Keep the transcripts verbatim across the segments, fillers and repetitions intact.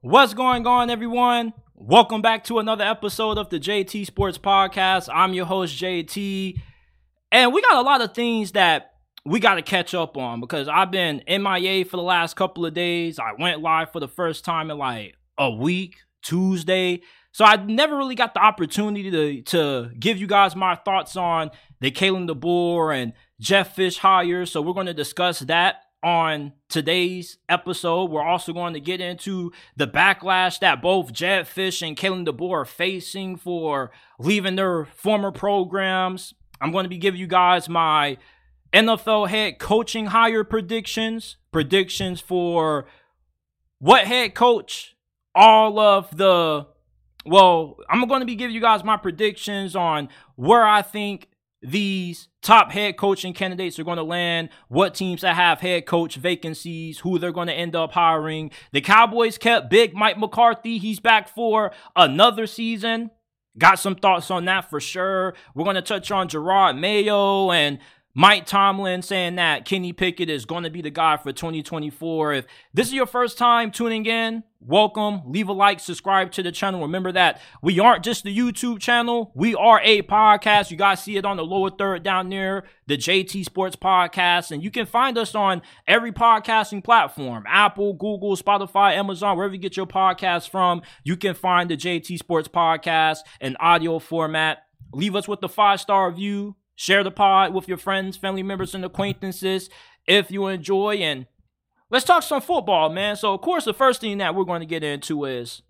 What's going on, everyone? Welcome back to another episode of the J T Sports Podcast. I'm your host, J T, and we got a lot of things that we got to catch up on because I've been M I A for the last couple of days. I went live for the first time in like a week, Tuesday, so I never really got the opportunity to, to give you guys my thoughts on the Kalen DeBoer and Jeff Fish hire, so we're going to discuss that on today's episode. We're also going to get into the backlash that both Jeff Fish and Kalen DeBoer are facing for leaving their former programs. I'm going to be giving you guys my N F L head coaching hire predictions, predictions for what head coach, all of the, well, I'm going to be giving you guys my predictions on where I think these top head coaching candidates are going to land, what teams that have head coach vacancies, who they're going to end up hiring. The Cowboys kept big Mike McCarthy. He's back for another season. Got some thoughts on that for sure. We're going to touch on Gerard Mayo and Mike Tomlin saying that Kenny Pickett is going to be the guy for twenty twenty-four. If this is your first time tuning in, welcome. Leave a like, subscribe to the channel. Remember that we aren't just the YouTube channel. We are a podcast. You guys see it on the lower third down there, the J T Sports Podcast. And you can find us on every podcasting platform, Apple, Google, Spotify, Amazon, wherever you get your podcasts from. You can find the J T Sports Podcast in audio format. Leave us with a five-star review. Share the pod with your friends, family members, and acquaintances if you enjoy. And let's talk some football, man. So, of course, the first thing that we're going to get into is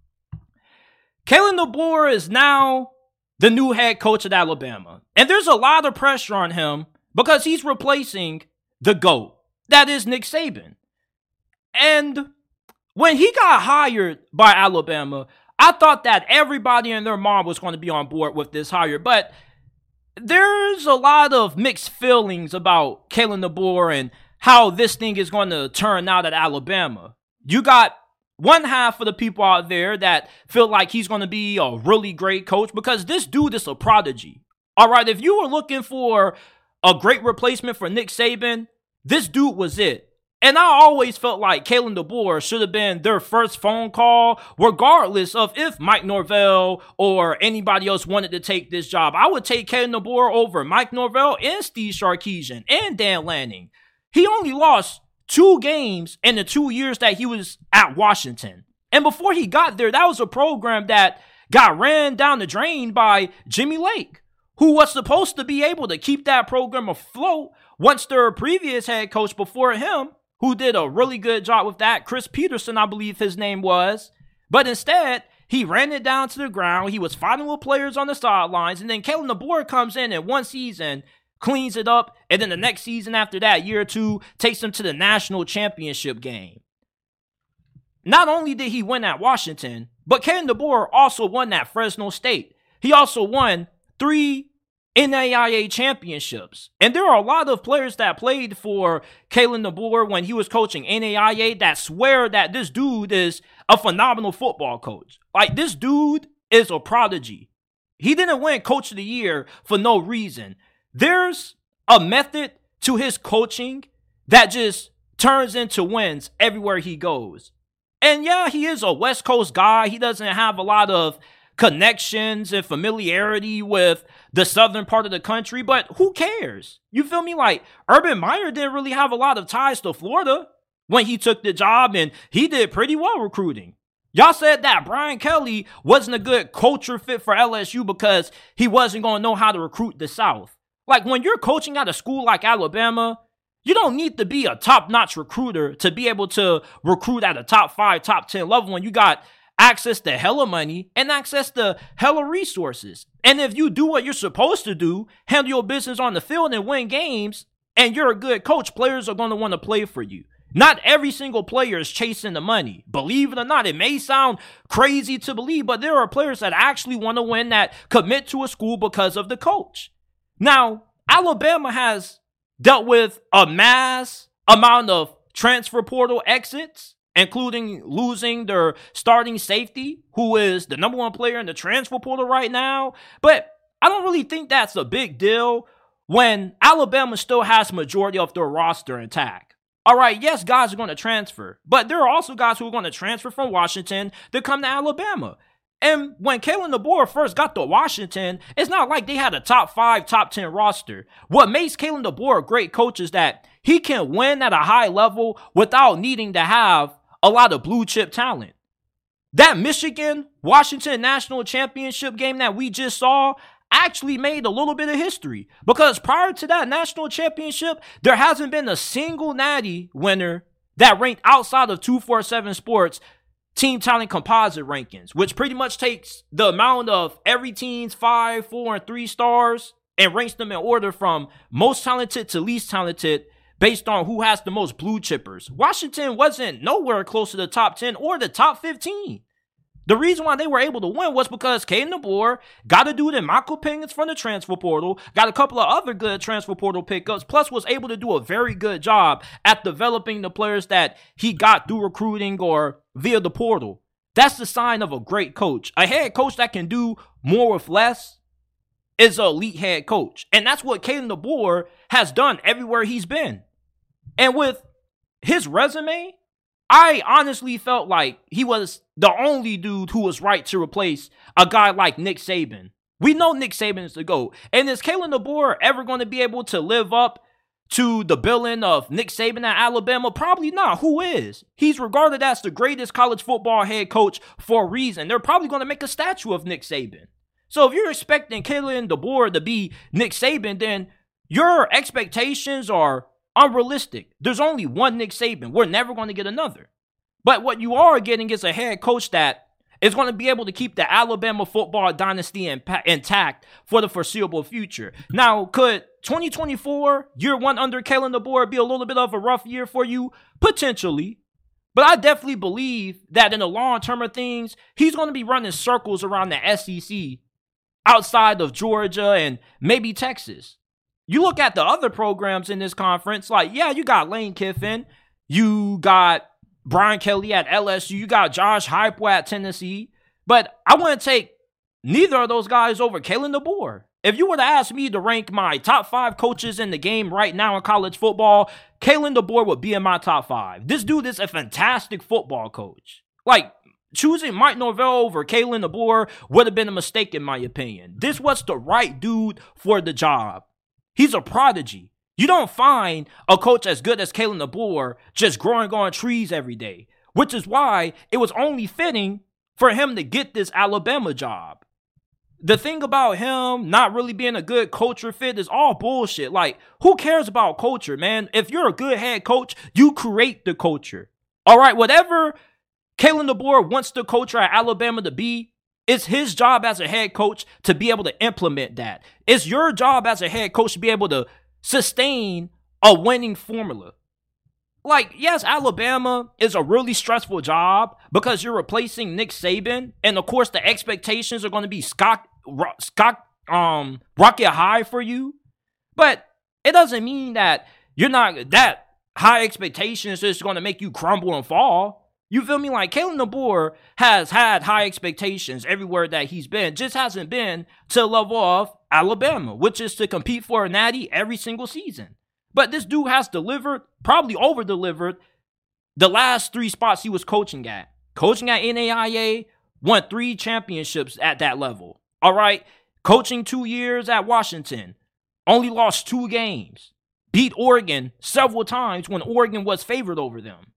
Kalen DeBoer is now the new head coach at Alabama. And there's a lot of pressure on him because he's replacing the GOAT. That is Nick Saban. And when he got hired by Alabama, I thought that everybody and their mom was going to be on board with this hire. But there's a lot of mixed feelings about Kalen DeBoer and how this thing is going to turn out at Alabama. You got one half of the people out there that feel like he's going to be a really great coach because this dude is a prodigy. All right, if you were looking for a great replacement for Nick Saban, this dude was it. And I always felt like Kalen DeBoer should have been their first phone call, regardless of if Mike Norvell or anybody else wanted to take this job. I would take Kalen DeBoer over Mike Norvell and Steve Sarkisian and Dan Lanning. He only lost two games in the two years that he was at Washington. And before he got there, that was a program that got ran down the drain by Jimmy Lake, who was supposed to be able to keep that program afloat once their previous head coach before him, who did a really good job with that, Chris Peterson, I believe his name was. But instead, he ran it down to the ground. He was fighting with players on the sidelines. And then Kalen DeBoer comes in in one season, cleans it up. And then the next season after that, year or two, takes him to the national championship game. Not only did he win at Washington, but Kalen DeBoer also won at Fresno State. He also won three N A I A championships. And there are a lot of players that played for Kalen DeBoer when he was coaching N A I A that swear that this dude is a phenomenal football coach. Like, this dude is a prodigy. He didn't win Coach of the Year for no reason. There's a method to his coaching that just turns into wins everywhere he goes. And yeah, he is a West Coast guy. He doesn't have a lot of connections and familiarity with the southern part of the country, but who cares? You feel me? Like, Urban Meyer didn't really have a lot of ties to Florida when he took the job, and he did pretty well recruiting. Y'all said that Brian Kelly wasn't a good culture fit for L S U because he wasn't going to know how to recruit the South. Like, when you're coaching at a school like Alabama, you don't need to be a top-notch recruiter to be able to recruit at a top five, top ten level when you got access to hella money and access to hella resources. And if you do what you're supposed to do, handle your business on the field and win games, and you're a good coach, players are going to want to play for you. Not every single player is chasing the money. Believe it or not, it may sound crazy to believe, but there are players that actually want to win that commit to a school because of the coach. Now, Alabama has dealt with a mass amount of transfer portal exits, including losing their starting safety, who is the number one player in the transfer portal right now. But I don't really think that's a big deal when Alabama still has majority of their roster intact. All right, yes, guys are going to transfer, but there are also guys who are going to transfer from Washington to come to Alabama. And when Kalen DeBoer first got to Washington, it's not like they had a top five, top ten roster. What makes Kalen DeBoer a great coach is that he can win at a high level without needing to have a lot of blue chip talent. That Michigan-Washington national championship game that we just saw actually made a little bit of history, because prior to that national championship, there hasn't been a single Natty winner that ranked outside of two forty-seven Sports team talent composite rankings, which pretty much takes the amount of every team's five, four, and three stars and ranks them in order from most talented to least talented based on who has the most blue chippers. Washington wasn't nowhere close to the top ten or the top fifteen. The reason why they were able to win was because Kalen DeBoer got a dude in Michael Penix from the transfer portal, got a couple of other good transfer portal pickups, plus was able to do a very good job at developing the players that he got through recruiting or via the portal. That's the sign of a great coach. A head coach that can do more with less is an elite head coach. And that's what Kalen DeBoer has done everywhere he's been. And with his resume, I honestly felt like he was the only dude who was right to replace a guy like Nick Saban. We know Nick Saban is the GOAT. And is Kalen DeBoer ever going to be able to live up to the billing of Nick Saban at Alabama? Probably not. Who is? He's regarded as the greatest college football head coach for a reason. They're probably going to make a statue of Nick Saban. So if you're expecting Kalen DeBoer to be Nick Saban, then your expectations are unrealistic. There's only one Nick Saban. We're never going to get another. But what you are getting is a head coach that is going to be able to keep the Alabama football dynasty in, intact for the foreseeable future. Now, could twenty twenty-four, year one under Kalen DeBoer, be a little bit of a rough year for you? Potentially. But I definitely believe that in the long term of things, he's going to be running circles around the S E C outside of Georgia and maybe Texas. You look at the other programs in this conference, like, yeah, you got Lane Kiffin, you got Brian Kelly at L S U, you got Josh Heupel at Tennessee, but I wouldn't take neither of those guys over Kalen DeBoer. If you were to ask me to rank my top five coaches in the game right now in college football, Kalen DeBoer would be in my top five. This dude is a fantastic football coach. Like, choosing Mike Norvell over Kalen DeBoer would have been a mistake in my opinion. This was the right dude for the job. He's a prodigy. You don't find a coach as good as Kalen DeBoer just growing on trees every day, which is why it was only fitting for him to get this Alabama job. The thing about him not really being a good culture fit is all bullshit. Like, who cares about culture, man? If you're a good head coach, you create the culture. All right, whatever Kalen DeBoer wants the culture at Alabama to be, it's his job as a head coach to be able to implement that. It's your job as a head coach to be able to sustain a winning formula. Like, yes, Alabama is a really stressful job because you're replacing Nick Saban. And, of course, the expectations are going to be sky, sky, um, rocket high for you. But it doesn't mean that you're not, that high expectations is going to make you crumble and fall. You feel me? Like, Kalen DeBoer has had high expectations everywhere that he's been, just hasn't been to the level of Alabama, which is to compete for a natty every single season. But this dude has delivered, probably over-delivered, the last three spots he was coaching at. Coaching at N A I A, won three championships at that level. All right? Coaching two years at Washington, only lost two games. Beat Oregon several times when Oregon was favored over them.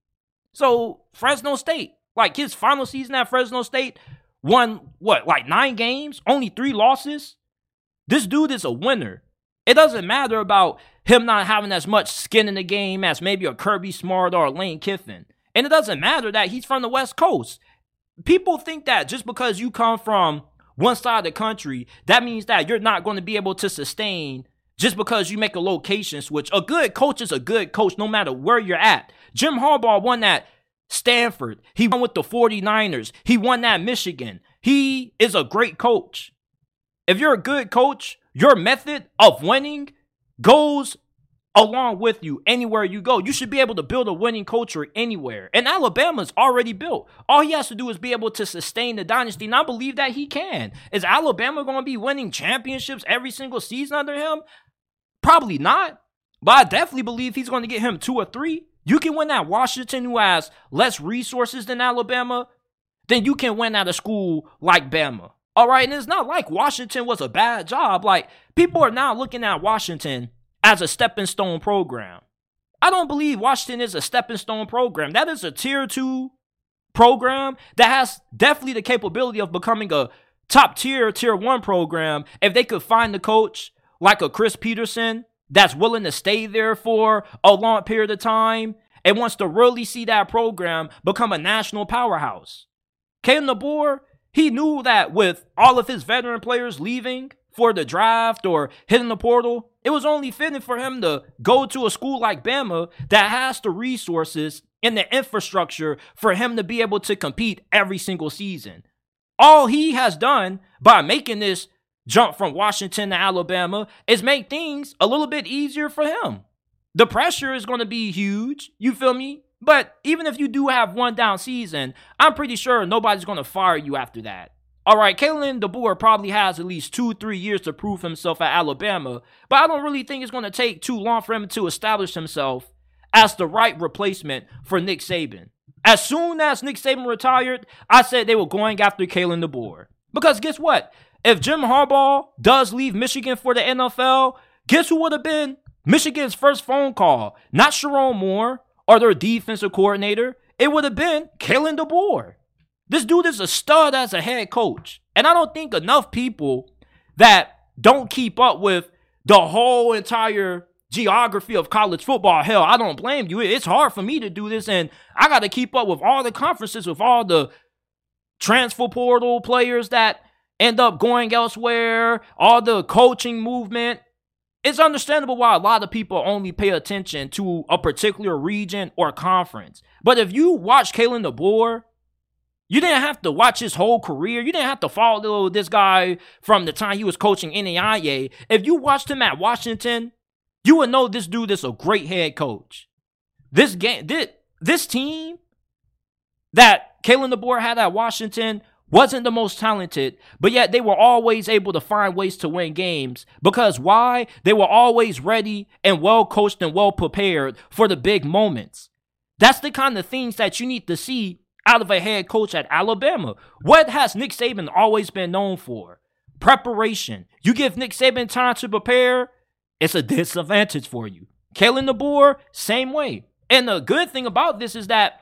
So, Fresno State, like his final season at Fresno State, won, what, like nine games? Only three losses? This dude is a winner. It doesn't matter about him not having as much skin in the game as maybe a Kirby Smart or a Lane Kiffin. And it doesn't matter that he's from the West Coast. People think that just because you come from one side of the country, that means that you're not going to be able to sustain just because you make a location switch. A good coach is a good coach no matter where you're at. Jim Harbaugh won that Stanford. He won with the forty-niners. He won that Michigan. He is a great coach. If you're a good coach, your method of winning goes along with you anywhere you go. You should be able to build a winning culture anywhere. And Alabama's already built. All he has to do is be able to sustain the dynasty, and I believe that he can. Is Alabama going to be winning championships every single season under him? Probably not. But I definitely believe he's going to get him two or three. You can win at Washington, who has less resources than Alabama, then you can win at a school like Bama. All right, and it's not like Washington was a bad job. Like, people are now looking at Washington as a stepping stone program. I don't believe Washington is a stepping stone program. That is a tier two program that has definitely the capability of becoming a top tier, tier one program if they could find the coach like a Chris Peterson that's willing to stay there for a long period of time and wants to really see that program become a national powerhouse. Kalen DeBoer, he knew that with all of his veteran players leaving for the draft or hitting the portal, it was only fitting for him to go to a school like Bama that has the resources and the infrastructure for him to be able to compete every single season. All he has done by making this jump from Washington to Alabama is make things a little bit easier for him. The pressure is going to be huge, you feel me? But even if you do have one down season, I'm pretty sure nobody's going to fire you after that. All right, Kalen DeBoer probably has at least two, three years to prove himself at Alabama, but I don't really think it's going to take too long for him to establish himself as the right replacement for Nick Saban. As soon as Nick Saban retired, I said they were going after Kalen DeBoer. Because guess what? If Jim Harbaugh does leave Michigan for the N F L, guess who would have been Michigan's first phone call? Not Sharon Moore or their defensive coordinator. It would have been Kalen DeBoer. This dude is a stud as a head coach. And I don't think enough people that don't keep up with the whole entire geography of college football. Hell, I don't blame you. It's hard for me to do this, and I got to keep up with all the conferences, with all the transfer portal players that end up going elsewhere, all the coaching movement. It's understandable why a lot of people only pay attention to a particular region or conference. But if you watch Kalen DeBoer, you didn't have to watch his whole career. You didn't have to follow this guy from the time he was coaching N A I A. If you watched him at Washington, you would know this dude is a great head coach. This game, this, this team that Kalen DeBoer had at Washington wasn't the most talented, but yet they were always able to find ways to win games. Because why? They were always ready and well coached and well prepared for the big moments. That's the kind of things that you need to see out of a head coach at Alabama. What has Nick Saban always been known for? Preparation. You give Nick Saban time to prepare, it's a disadvantage for you. Kalen DeBoer, same way. And the good thing about this is that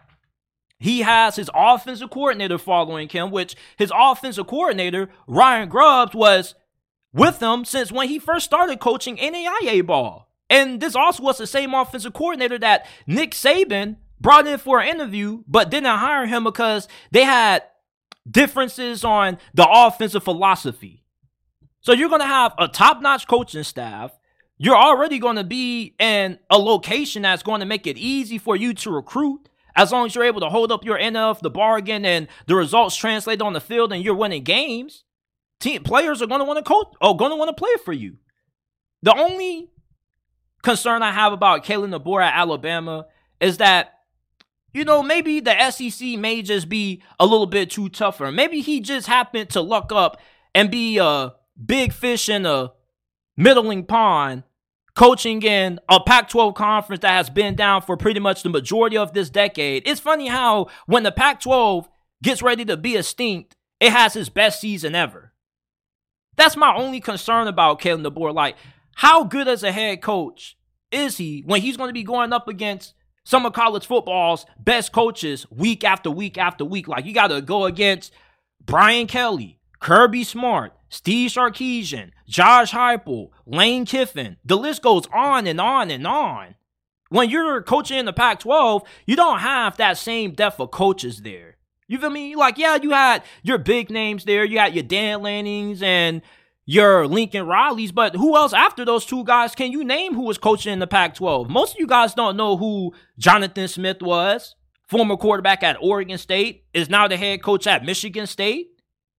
he has his offensive coordinator following him, which his offensive coordinator, Ryan Grubbs, was with him since when he first started coaching N A I A ball. And this also was the same offensive coordinator that Nick Saban brought in for an interview, but didn't hire him because they had differences on the offensive philosophy. So you're going to have a top-notch coaching staff. You're already going to be in a location that's going to make it easy for you to recruit, as long as you're able to hold up your end of the bargain and the results translate on the field and you're winning games. Team players are going to want to coach, or going to want to play for you. The only concern I have about Kalen DeBoer at Alabama is that, you know, maybe the S E C may just be a little bit too tougher. Maybe he just happened to luck up and be a big fish in a middling pond, coaching in a Pac twelve conference that has been down for pretty much the majority of this decade. It's funny how when the Pac twelve gets ready to be extinct, it has its best season ever. That's my only concern about Kalen DeBoer. Like, how good as a head coach is he when he's going to be going up against some of college football's best coaches week after week after week? Like, you got to go against Brian Kelly, Kirby Smart, Steve Sarkisian, Josh Heupel, Lane Kiffin. The list goes on and on and on. When you're coaching in the Pac twelve, you don't have that same depth of coaches there. You feel me? Like, yeah, you had your big names there. You had your Dan Lannings and your Lincoln Rileys, but who else after those two guys can you name who was coaching in the Pac twelve? Most of you guys don't know who Jonathan Smith was. Former quarterback at Oregon State, is now the head coach at Michigan State.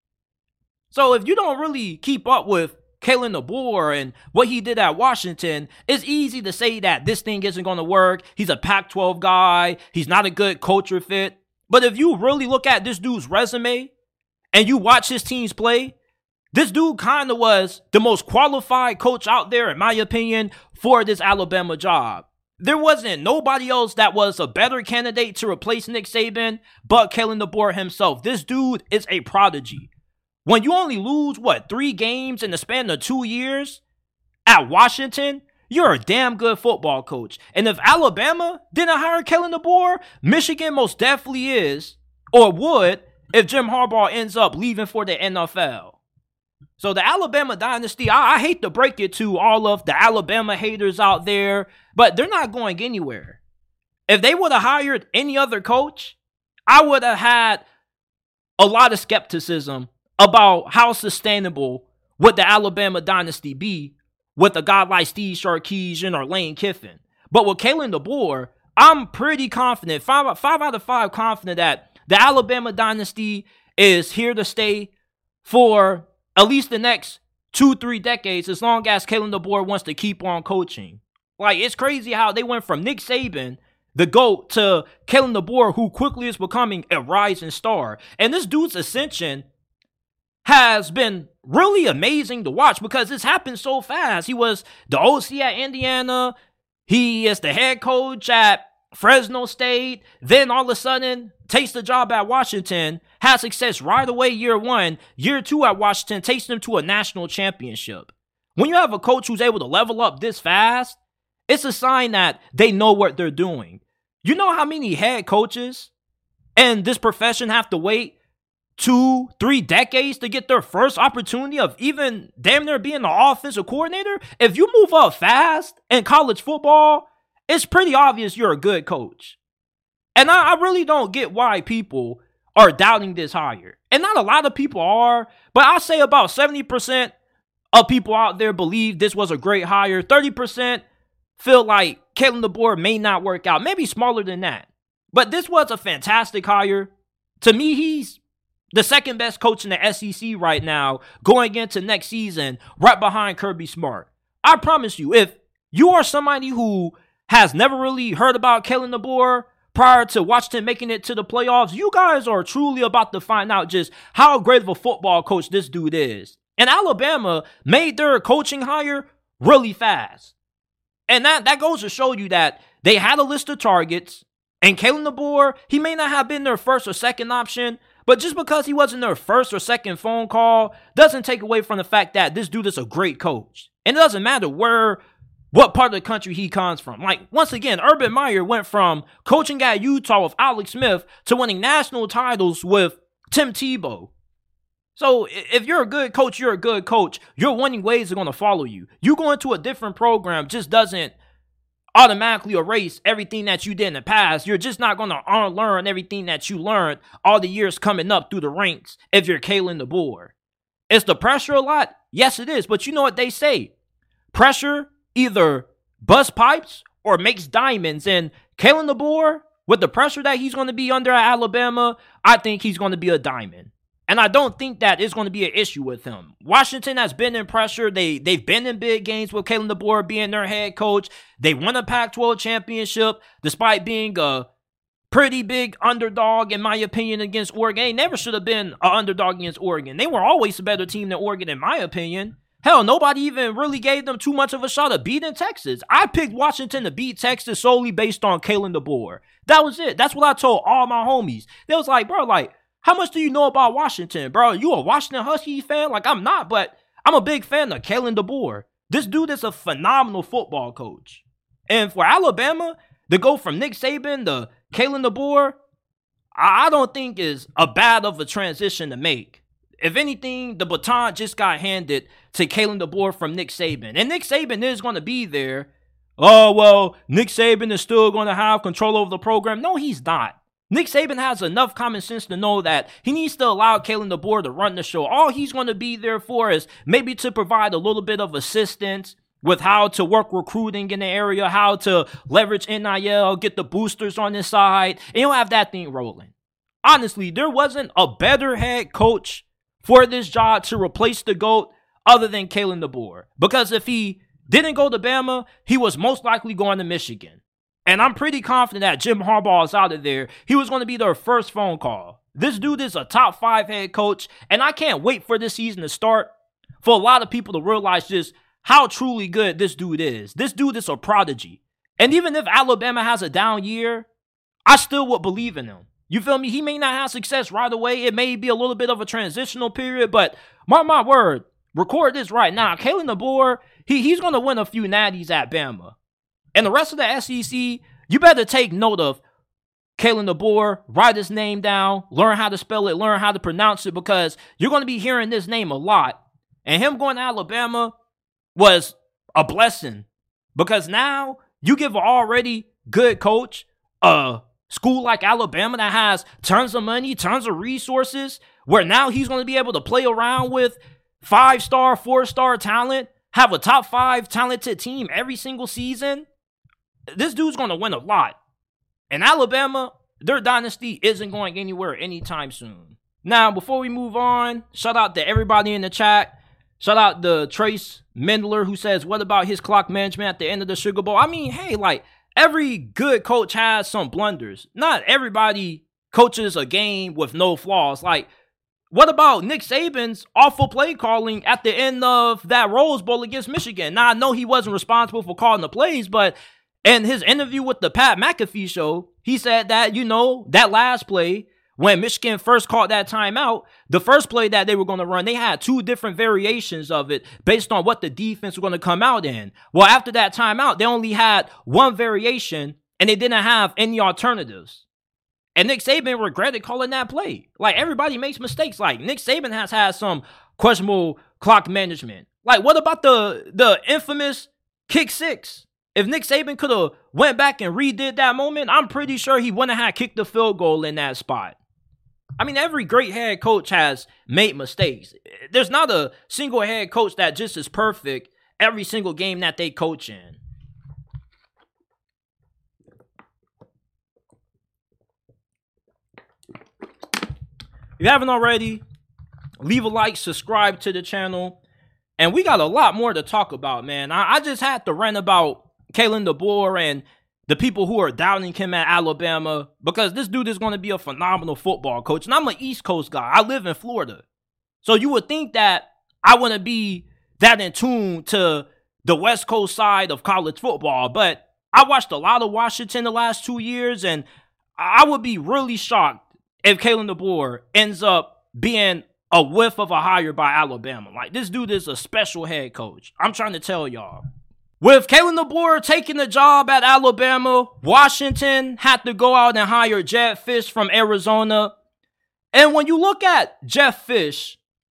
So if you don't really keep up with Kalen DeBoer and what he did at Washington, it's easy to say that this thing isn't going to work. He's a Pac twelve guy. He's not a good culture fit. But if you really look at this dude's resume and you watch his teams play, this dude kind of was the most qualified coach out there, in my opinion, for this Alabama job. there wasn't nobody else that was a better candidate to replace Nick Saban but Kalen DeBoer himself. This dude is a prodigy. When you only lose, what, three games in the span of two years at Washington, you're a damn good football coach. And if Alabama didn't hire Kalen DeBoer, Michigan most definitely is, or would, if Jim Harbaugh ends up leaving for the N F L. So the Alabama dynasty, I, I hate to break it to all of the Alabama haters out there, but they're not going anywhere. If they would have hired any other coach, I would have had a lot of skepticism about how sustainable would the Alabama dynasty be with a guy like Steve Sarkisian or Lane Kiffin. But with Kalen DeBoer, I'm pretty confident, five, five out of five confident that the Alabama dynasty is here to stay for at least the next two, three decades, as long as Kalen DeBoer wants to keep on coaching. Like, it's crazy how they went from Nick Saban, the GOAT, to Kalen DeBoer, who quickly is becoming a rising star. And this dude's ascension has been really amazing to watch because it's happened so fast. He was the O C at Indiana. He is the head coach at Fresno State. Then all of a sudden, takes the job at Washington, has success right away year one. Year two at Washington takes them to a national championship. When you have a coach who's able to level up this fast, it's a sign that they know what they're doing. You know how many head coaches in this profession have to wait two, three decades to get their first opportunity of even damn near being the offensive coordinator? If you move up fast in college football, it's pretty obvious you're a good coach. And I, I really don't get why people are doubting this hire. And not a lot of people are, but I'll say about seventy percent of people out there believe this was a great hire. thirty percent feel like Kalen DeBoer may not work out. Maybe smaller than that. But this was a fantastic hire. To me, he's the second best coach in the S E C right now, going into next season, right behind Kirby Smart. I promise you, if you are somebody who has never really heard about Kalen DeBoer prior to Washington making it to the playoffs, you guys are truly about to find out just how great of a football coach this dude is. And Alabama made their coaching hire really fast. And that, that goes to show you that they had a list of targets, and Kalen DeBoer, he may not have been their first or second option, but just because he wasn't their first or second phone call doesn't take away from the fact that this dude is a great coach. And it doesn't matter where, what part of the country he comes from. Like, once again, Urban Meyer went from coaching at Utah with Alex Smith to winning national titles with Tim Tebow. So if you're a good coach, you're a good coach. Your winning ways are going to follow you. You go into a different program just doesn't automatically erase everything that you did in the past. You're just not going to unlearn everything that you learned all the years coming up through the ranks if you're Kalen DeBoer. Is the pressure a lot? Yes, it is. But you know what they say? Pressure either busts pipes or makes diamonds. And Kalen DeBoer, with the pressure that he's going to be under at Alabama, I think he's going to be a diamond. And I don't think that is going to be an issue with him. Washington has been in pressure. They, they've been in big games with Kalen DeBoer being their head coach. They won a Pac twelve championship despite being a pretty big underdog, in my opinion, against Oregon. They never should have been an underdog against Oregon. They were always a better team than Oregon, in my opinion. Hell, nobody even really gave them too much of a shot of beating Texas. I picked Washington to beat Texas solely based on Kalen DeBoer. That was it. That's what I told all my homies. They was like, bro, like, how much do you know about Washington, bro? You a Washington Huskies fan? Like, I'm not, but I'm a big fan of Kalen DeBoer. This dude is a phenomenal football coach. And for Alabama to go from Nick Saban to Kalen DeBoer, I don't think is a bad of a transition to make. If anything, the baton just got handed to Kalen DeBoer from Nick Saban. And Nick Saban is going to be there. Oh, well, Nick Saban is still going to have control over the program. No, he's not. Nick Saban has enough common sense to know that he needs to allow Kalen DeBoer to run the show. All he's going to be there for is maybe to provide a little bit of assistance with how to work recruiting in the area, how to leverage N I L, get the boosters on his side, and he'll have that thing rolling. Honestly, there wasn't a better head coach for this job to replace the GOAT other than Kalen DeBoer. Because if he didn't go to Bama, he was most likely going to Michigan. And I'm pretty confident that Jim Harbaugh is out of there. He was going to be their first phone call. This dude is a top five head coach, and I can't wait for this season to start for a lot of people to realize just how truly good this dude is. This dude is a prodigy. And even if Alabama has a down year, I still would believe in him. You feel me? He may not have success right away. It may be a little bit of a transitional period, but mark my word, record this right now. Kalen DeBoer, he, he's going to win a few natties at Bama. And the rest of the S E C, you better take note of Kalen DeBoer, write his name down, learn how to spell it, learn how to pronounce it, because you're going to be hearing this name a lot. And him going to Alabama was a blessing, because now you give an already good coach a school like Alabama that has tons of money, tons of resources, where now he's going to be able to play around with five-star, four-star talent, have a top five talented team every single season. This dude's going to win a lot. And Alabama, their dynasty isn't going anywhere anytime soon. Now, before we move on, shout out to everybody in the chat. Shout out to Trace Mendler, who says, what about his clock management at the end of the Sugar Bowl? I mean, hey, like, every good coach has some blunders. Not everybody coaches a game with no flaws. Like, what about Nick Saban's awful play calling at the end of that Rose Bowl against Michigan? Now, I know he wasn't responsible for calling the plays, but in his interview with the Pat McAfee show, he said that, you know, that last play, when Michigan first called that timeout, the first play that they were going to run, they had two different variations of it based on what the defense was going to come out in. Well, after that timeout, they only had one variation, and they didn't have any alternatives. And Nick Saban regretted calling that play. Like, everybody makes mistakes. Like, Nick Saban has had some questionable clock management. Like, what about the, the infamous kick six? If Nick Saban could have went back and redid that moment, I'm pretty sure he wouldn't have kicked the field goal in that spot. I mean, every great head coach has made mistakes. There's not a single head coach that just is perfect every single game that they coach in. If you haven't already, leave a like, subscribe to the channel. And we got a lot more to talk about, man. I, I just had to rant about Kalen DeBoer and the people who are doubting him at Alabama, because this dude is going to be a phenomenal football coach. And I'm an East Coast guy. I live in Florida. So you would think that I wouldn't be that in tune to the West Coast side of college football. But I watched a lot of Washington the last two years, and I would be really shocked if Kalen DeBoer ends up being a whiff of a hire by Alabama. Like, this dude is a special head coach. I'm trying to tell y'all. With Kalen DeBoer taking the job at Alabama, Washington had to go out and hire Jedd Fisch from Arizona. And when you look at Jedd Fisch,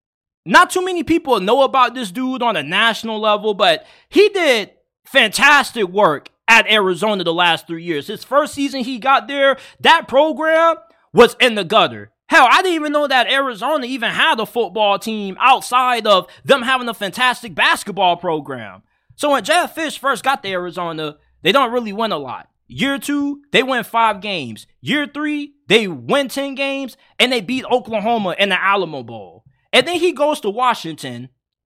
not too many people know about this dude on a national level, but he did fantastic work at Arizona the last three years. His first season he got there, that program was in the gutter. Hell, I didn't even know that Arizona even had a football team outside of them having a fantastic basketball program. So when Jedd Fisch first got to Arizona, they don't really win a lot. Year two, they win five games. Year three, they win ten games, and they beat Oklahoma in the Alamo Bowl. And then he goes to Washington,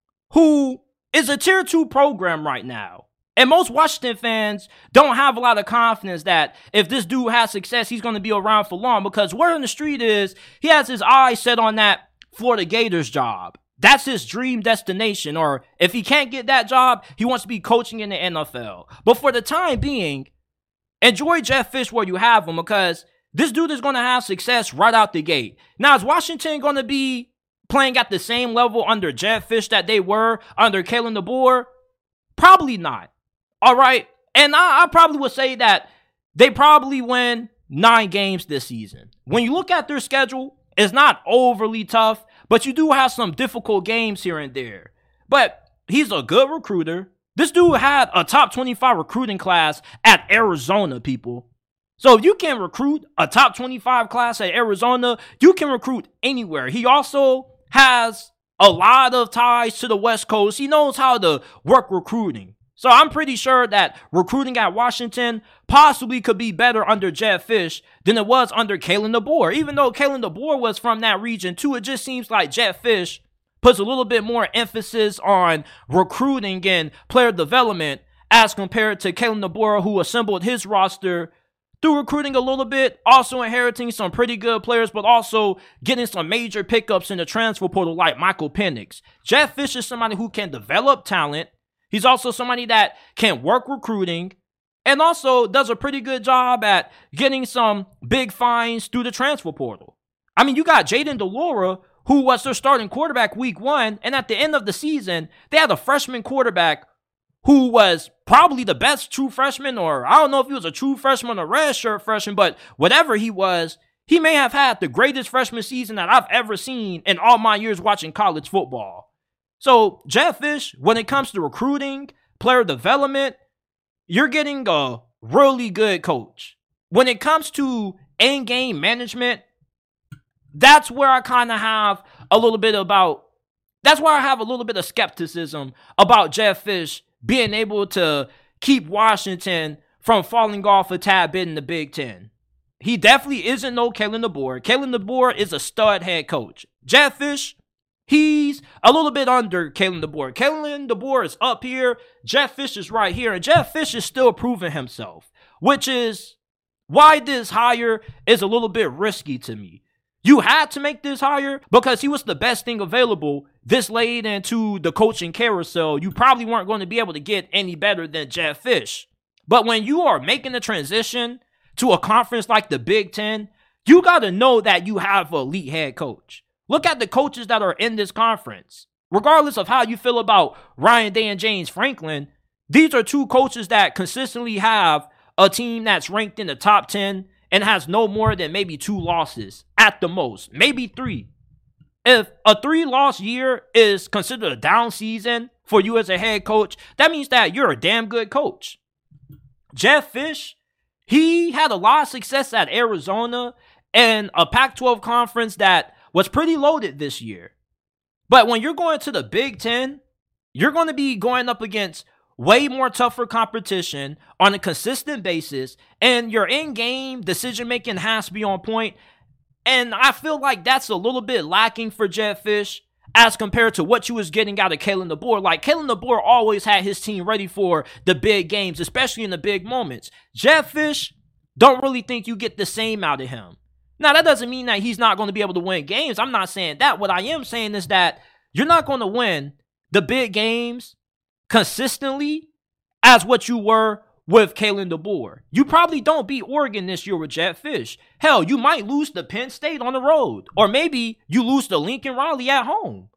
who is a tier two program right now. And most Washington fans don't have a lot of confidence that if this dude has success, he's going to be around for long, because word on the street is he has his eyes set on that Florida Gators job. That's his dream destination, or if he can't get that job, he wants to be coaching in the N F L. But for the time being, enjoy Jedd Fisch where you have him, because this dude is going to have success right out the gate. Now, is Washington going to be playing at the same level under Jedd Fisch that they were under Kalen DeBoer? Probably not. All right? And I, I probably would say that they probably win nine games this season. When you look at their schedule, it's not overly tough, but you do have some difficult games here and there. But he's a good recruiter. This dude had a top twenty-five recruiting class at Arizona, people. So if you can recruit a top twenty-five class at Arizona, you can recruit anywhere. He also has a lot of ties to the West Coast. He knows how to work recruiting. So I'm pretty sure that recruiting at Washington possibly could be better under Jedd Fisch than it was under Kalen DeBoer. Even though Kalen DeBoer was from that region too, it just seems like Jedd Fisch puts a little bit more emphasis on recruiting and player development as compared to Kalen DeBoer, who assembled his roster through recruiting a little bit, also inheriting some pretty good players, but also getting some major pickups in the transfer portal like Michael Penix. Jedd Fisch is somebody who can develop talent. He's also somebody that can work recruiting, and also does a pretty good job at getting some big finds through the transfer portal. I mean, you got Jayden de Laura, who was their starting quarterback week one, and at the end of the season, they had a freshman quarterback who was probably the best true freshman, or I don't know if he was a true freshman or redshirt freshman, but whatever he was, he may have had the greatest freshman season that I've ever seen in all my years watching college football. So, Jedd Fisch, when it comes to recruiting, player development, you're getting a really good coach. When it comes to in-game management, that's where I kind of have a little bit about, that's where I have a little bit of skepticism about Jedd Fisch being able to keep Washington from falling off a tad bit in the Big Ten. He definitely isn't no Kalen DeBoer. Kalen DeBoer is a stud head coach. Jedd Fisch, he's a little bit under Kalen DeBoer. Kalen DeBoer is up here. Jedd Fisch is right here. And Jedd Fisch is still proving himself, which is why this hire is a little bit risky to me. You had to make this hire because he was the best thing available this late into the coaching carousel. You probably weren't going to be able to get any better than Jedd Fisch. But when you are making the transition to a conference like the Big Ten, you got to know that you have an elite head coach. Look at the coaches that are in this conference. Regardless of how you feel about Ryan Day and James Franklin, these are two coaches that consistently have a team that's ranked in the top ten and has no more than maybe two losses at the most, maybe three. If a three-loss year is considered a down season for you as a head coach, that means that you're a damn good coach. Jedd Fisch, he had a lot of success at Arizona and a Pac twelve conference that was pretty loaded this year. But when you're going to the Big Ten, you're going to be going up against way more tougher competition on a consistent basis, and your in-game decision-making has to be on point. And I feel like that's a little bit lacking for Jedd Fisch as compared to what you was getting out of Kalen DeBoer. Like, Kalen DeBoer always had his team ready for the big games, especially in the big moments. Jedd Fisch, don't really think you get the same out of him. Now, that doesn't mean that he's not going to be able to win games. I'm not saying that. What I am saying is that you're not going to win the big games consistently as what you were with Kalen DeBoer. You probably don't beat Oregon this year with Jedd Fisch. Hell, you might lose to Penn State on the road. Or maybe you lose to Lincoln Riley at home.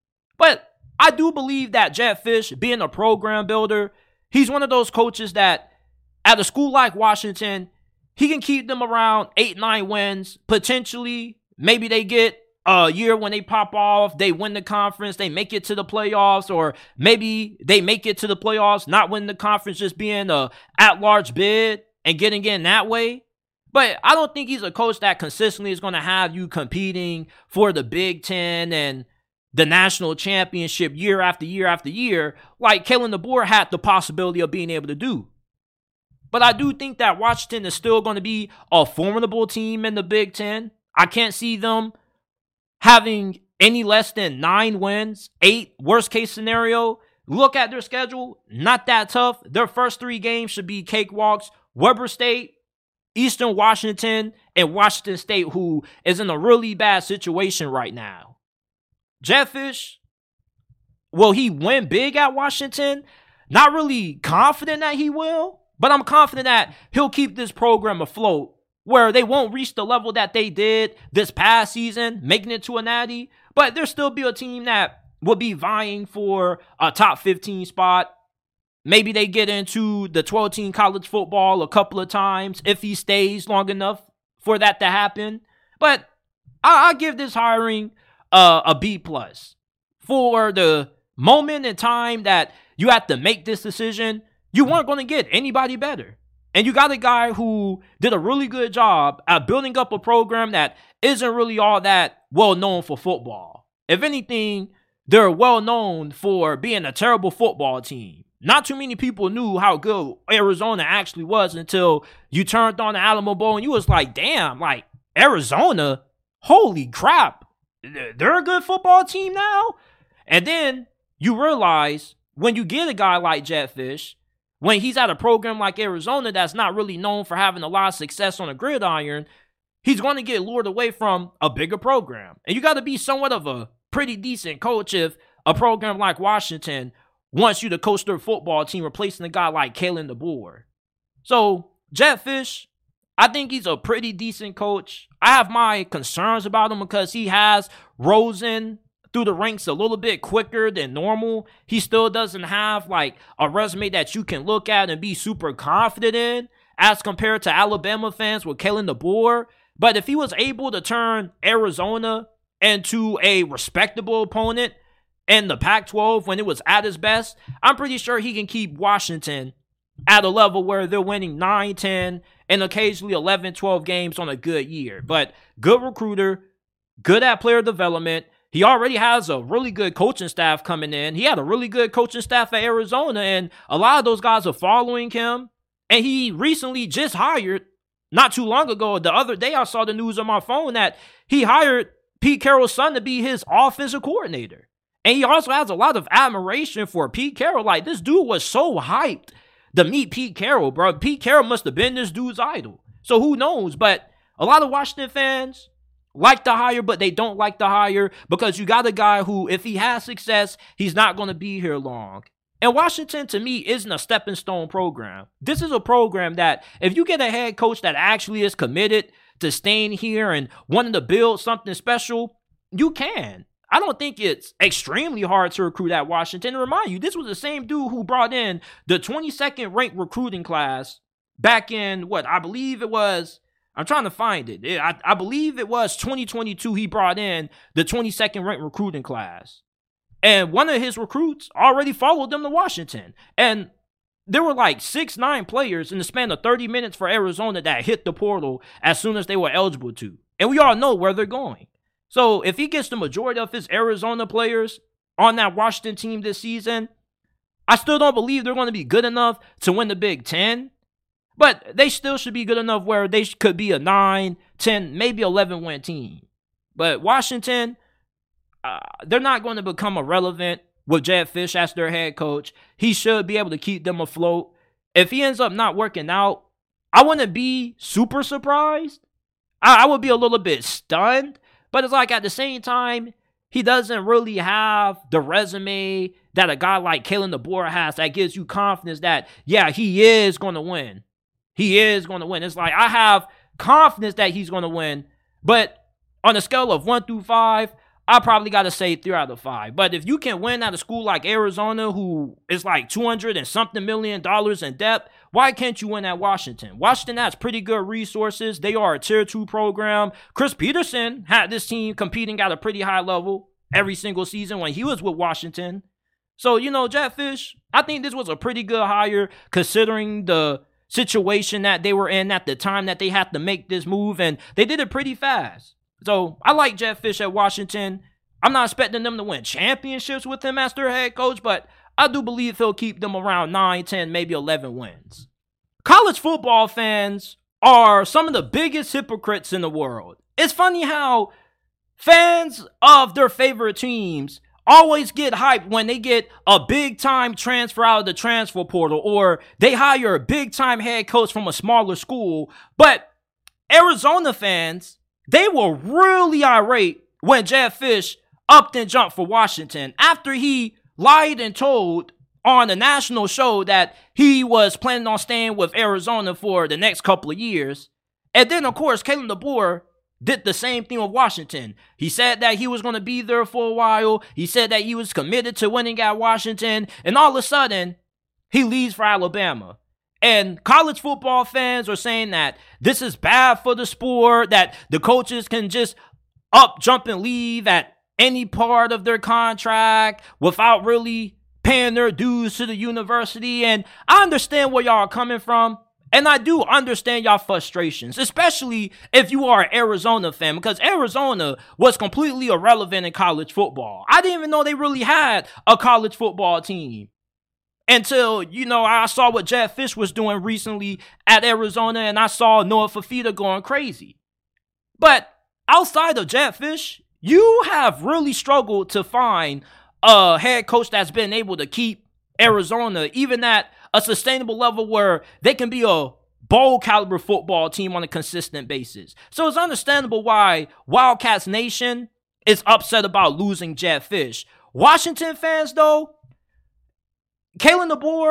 But I do believe that Jedd Fisch, being a program builder, he's one of those coaches that at a school like Washington, he can keep them around eight, nine wins. Potentially, maybe they get a year when they pop off, they win the conference, they make it to the playoffs, or maybe they make it to the playoffs, not win the conference, just being a at-large bid and getting in that way. But I don't think he's a coach that consistently is going to have you competing for the Big Ten and the national championship year after year after year, like Kalen DeBoer had the possibility of being able to do. But I do think that Washington is still going to be a formidable team in the Big Ten. I can't see them having any less than nine wins, eight, worst case scenario. Look at their schedule, not that tough. Their first three games should be cakewalks. Weber State, Eastern Washington, and Washington State, who is in a really bad situation right now. Jedd Fisch, will he win big at Washington? Not really confident that he will, but I'm confident that he'll keep this program afloat, where they won't reach the level that they did this past season, making it to a natty, but there'll still be a team that will be vying for a top fifteen spot. Maybe they get into the twelve-team college football a couple of times if he stays long enough for that to happen. But I- I'll give this hiring uh, a B plus. For the moment in time that you have to make this decision, you weren't going to get anybody better. And you got a guy who did a really good job at building up a program that isn't really all that well known for football. If anything, they're well known for being a terrible football team. Not too many people knew how good Arizona actually was until you turned on the Alamo Bowl and you was like, damn, like Arizona, holy crap, they're a good football team now? And then you realize when you get a guy like Jedd Fisch, when he's at a program like Arizona that's not really known for having a lot of success on a gridiron, he's going to get lured away from a bigger program. And you got to be somewhat of a pretty decent coach if a program like Washington wants you to coach their football team, replacing a guy like Kalen DeBoer. So, Jedd Fisch, I think he's a pretty decent coach. I have my concerns about him because he has risen through the ranks a little bit quicker than normal. He still doesn't have like a resume that you can look at and be super confident in as compared to Alabama fans with Kalen DeBoer. But if he was able to turn Arizona into a respectable opponent in the Pac twelve when it was at its best, I'm pretty sure he can keep Washington at a level where they're winning nine, ten, and occasionally eleven, twelve games on a good year. But good recruiter, good at player development. He already has a really good coaching staff coming in. He had a really good coaching staff at Arizona, and a lot of those guys are following him. And he recently just hired, not too long ago, the other day I saw the news on my phone that he hired Pete Carroll's son to be his offensive coordinator. And he also has a lot of admiration for Pete Carroll. Like, this dude was so hyped to meet Pete Carroll, bro. Pete Carroll must have been this dude's idol. So who knows? But a lot of Washington fans like the hire, but they don't like the hire because you got a guy who, if he has success, he's not going to be here long. And Washington, to me, isn't a stepping stone program. This is a program that if you get a head coach that actually is committed to staying here and wanting to build something special, you can. I don't think it's extremely hard to recruit at Washington. And remind you, this was the same dude who brought in the twenty-second ranked recruiting class back in, what, I believe it was, I'm trying to find it. I, I believe it was twenty twenty-two he brought in the twenty-second ranked recruiting class. And one of his recruits already followed them to Washington. And there were like six, nine players in the span of thirty minutes for Arizona that hit the portal as soon as they were eligible to. And we all know where they're going. So if he gets the majority of his Arizona players on that Washington team this season, I still don't believe they're going to be good enough to win the Big Ten. But they still should be good enough where they could be a nine, ten, maybe eleven win team. But Washington, uh, they're not going to become irrelevant with Jedd Fisch as their head coach. He should be able to keep them afloat. If he ends up not working out, I wouldn't be super surprised. I, I would be a little bit stunned. But it's like at the same time, he doesn't really have the resume that a guy like Kalen DeBoer has that gives you confidence that, yeah, he is going to win. He is going to win. It's like I have confidence that he's going to win. But on a scale of one through five, I probably got to say three out of five. But if you can win at a school like Arizona, who is like two hundred and something million dollars in debt, why can't you win at Washington? Washington has pretty good resources. They are a tier two program. Chris Peterson had this team competing at a pretty high level every single season when he was with Washington. So, you know, Jedd Fisch, I think this was a pretty good hire considering the situation that they were in at the time that they had to make this move, and they did it pretty fast. So I like Jedd Fisch at Washington. I'm not expecting them to win championships with him as their head coach, but I do believe he'll keep them around nine, ten, maybe eleven wins. College football fans are some of the biggest hypocrites in the world. It's funny how fans of their favorite teams always get hyped when they get a big-time transfer out of the transfer portal or they hire a big-time head coach from a smaller school. But Arizona fans, they were really irate when Jedd Fisch upped and jumped for Washington after he lied and told on a national show that he was planning on staying with Arizona for the next couple of years. And then, of course, Kalen DeBoer did the same thing with Washington. He said that he was going to be there for a while. He said that he was committed to winning at Washington. And all of a sudden, he leaves for Alabama. And college football fans are saying that this is bad for the sport, that the coaches can just up, jump, and leave at any part of their contract without really paying their dues to the university. And I understand where y'all are coming from. And I do understand y'all frustrations, especially if you are an Arizona fan, because Arizona was completely irrelevant in college football. I didn't even know they really had a college football team until, you know, I saw what Jedd Fisch was doing recently at Arizona, and I saw Noah Fifita going crazy. But outside of Jedd Fisch, you have really struggled to find a head coach that's been able to keep Arizona even at a sustainable level where they can be a bowl caliber football team on a consistent basis. So it's understandable why Wildcats Nation is upset about losing Jedd Fisch. Washington fans, though, Kalen DeBoer,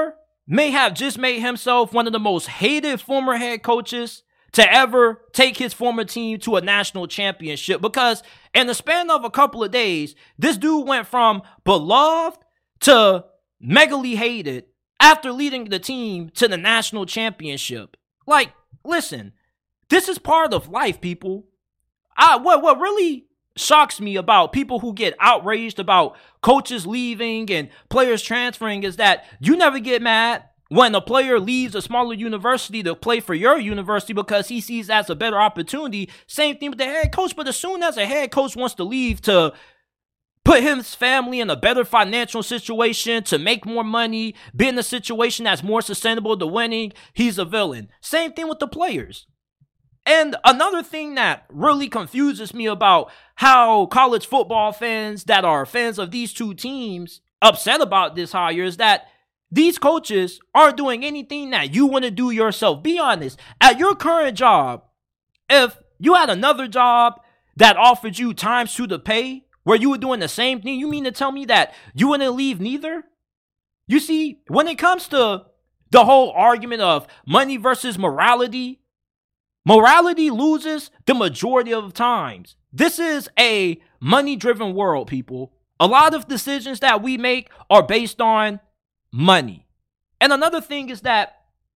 may have just made himself one of the most hated former head coaches to ever take his former team to a national championship, because in the span of a couple of days, this dude went from beloved to megally hated after leading the team to the national championship. Like, listen, this is part of life, people. I, what, what really shocks me about people who get outraged about coaches leaving and players transferring is that you never get mad when a player leaves a smaller university to play for your university because he sees that as a better opportunity. Same thing with the head coach. But as soon as a head coach wants to leave to put his family in a better financial situation, to make more money, be in a situation that's more sustainable to winning, he's a villain. Same thing with the players. And another thing that really confuses me about how college football fans that are fans of these two teams upset about this hire is that these coaches aren't doing anything that you want to do yourself. Be honest. At your current job, if you had another job that offered you times two the pay, where you were doing the same thing, you mean to tell me that you wouldn't leave neither? You see, when it comes to the whole argument of money versus morality, morality loses the majority of times. This is a money-driven world, people. A lot of decisions that we make are based on money. And another thing is that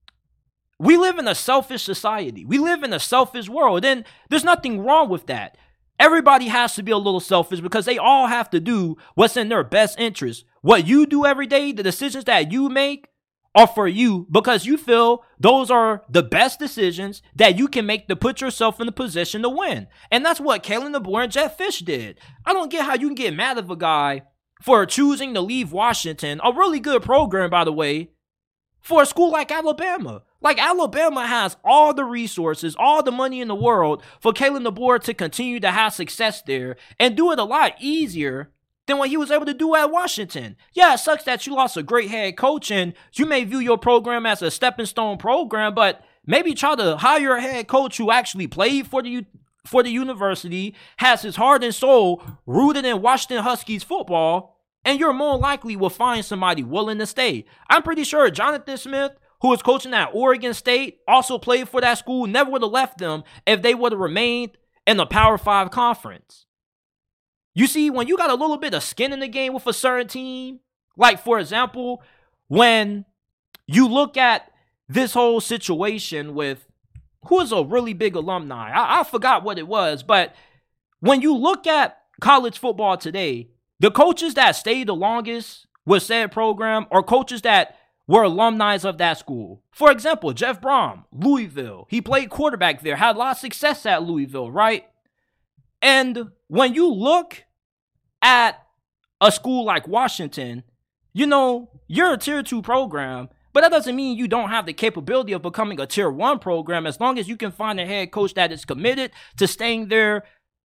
we live in a selfish society. We live in a selfish world, and there's nothing wrong with that. Everybody has to be a little selfish because they all have to do what's in their best interest. What you do every day, the decisions that you make are for you because you feel those are the best decisions that you can make to put yourself in a position to win. And that's what Kalen DeBoer and Jeff Fish did. I don't get how you can get mad at a guy for choosing to leave Washington, a really good program, by the way, for a school like Alabama. Like, Alabama has all the resources, all the money in the world for Kalen DeBoer to continue to have success there and do it a lot easier than what he was able to do at Washington. Yeah, it sucks that you lost a great head coach and you may view your program as a stepping stone program, but maybe try to hire a head coach who actually played for the for the university, has his heart and soul rooted in Washington Huskies football, and you're more likely will find somebody willing to stay. I'm pretty sure Jonathan Smith, who was coaching at Oregon State, also played for that school, never would have left them if they would have remained in the Power Five conference. You see, when you got a little bit of skin in the game with a certain team, like, for example, when you look at this whole situation with who is a really big alumni, I, I forgot what it was, but when you look at college football today, the coaches that stayed the longest with said program are coaches that were alumni of that school. For example, Jeff Brom, Louisville. He played quarterback there, had a lot of success at Louisville, right? And when you look at a school like Washington, you know, you're a tier two program, but that doesn't mean you don't have the capability of becoming a tier one program as long as you can find a head coach that is committed to staying there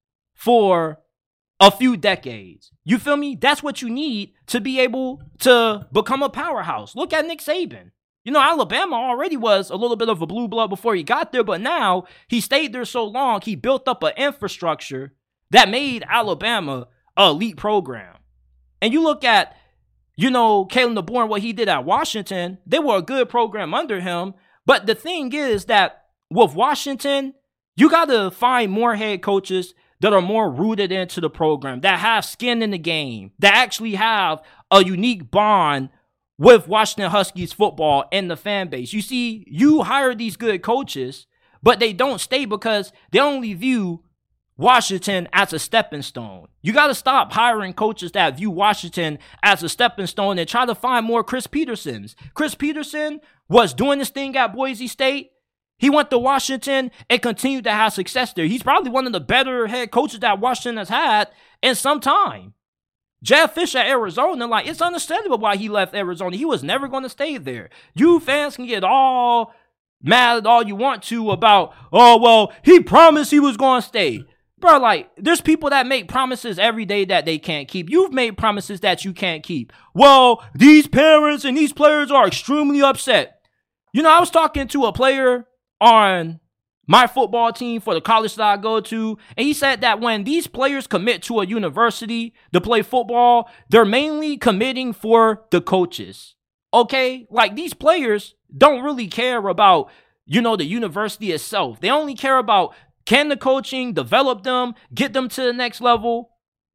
for a few decades. You feel me? That's what you need to be able to become a powerhouse. Look at Nick Saban. You know, Alabama already was a little bit of a blue blood before he got there, but now he stayed there so long, he built up an infrastructure that made Alabama an elite program. And you look at, you know, Kalen DeBoer and what he did at Washington, they were a good program under him. But the thing is that with Washington, you got to find more head coaches that are more rooted into the program, that have skin in the game, that actually have a unique bond with Washington Huskies football and the fan base. You see, you hire these good coaches, but they don't stay because they only view Washington as a stepping stone. You got to stop hiring coaches that view Washington as a stepping stone and try to find more Chris Petersons. Chris Peterson was doing this thing at Boise State. He went to Washington and continued to have success there. He's probably one of the better head coaches that Washington has had in some time. Jeff Fish at Arizona, like, it's understandable why he left Arizona. He was never going to stay there. You fans can get all mad at all you want to about, oh, well, he promised he was going to stay. Bro, like, there's people that make promises every day that they can't keep. You've made promises that you can't keep. Well, these parents and these players are extremely upset. You know, I was talking to a player on my football team for the college that I go to, and he said that when these players commit to a university to play football, they're mainly committing for the coaches. Okay? Like, these players don't really care about, you know, the university itself. They only care about, can the coaching develop them, get them to the next level,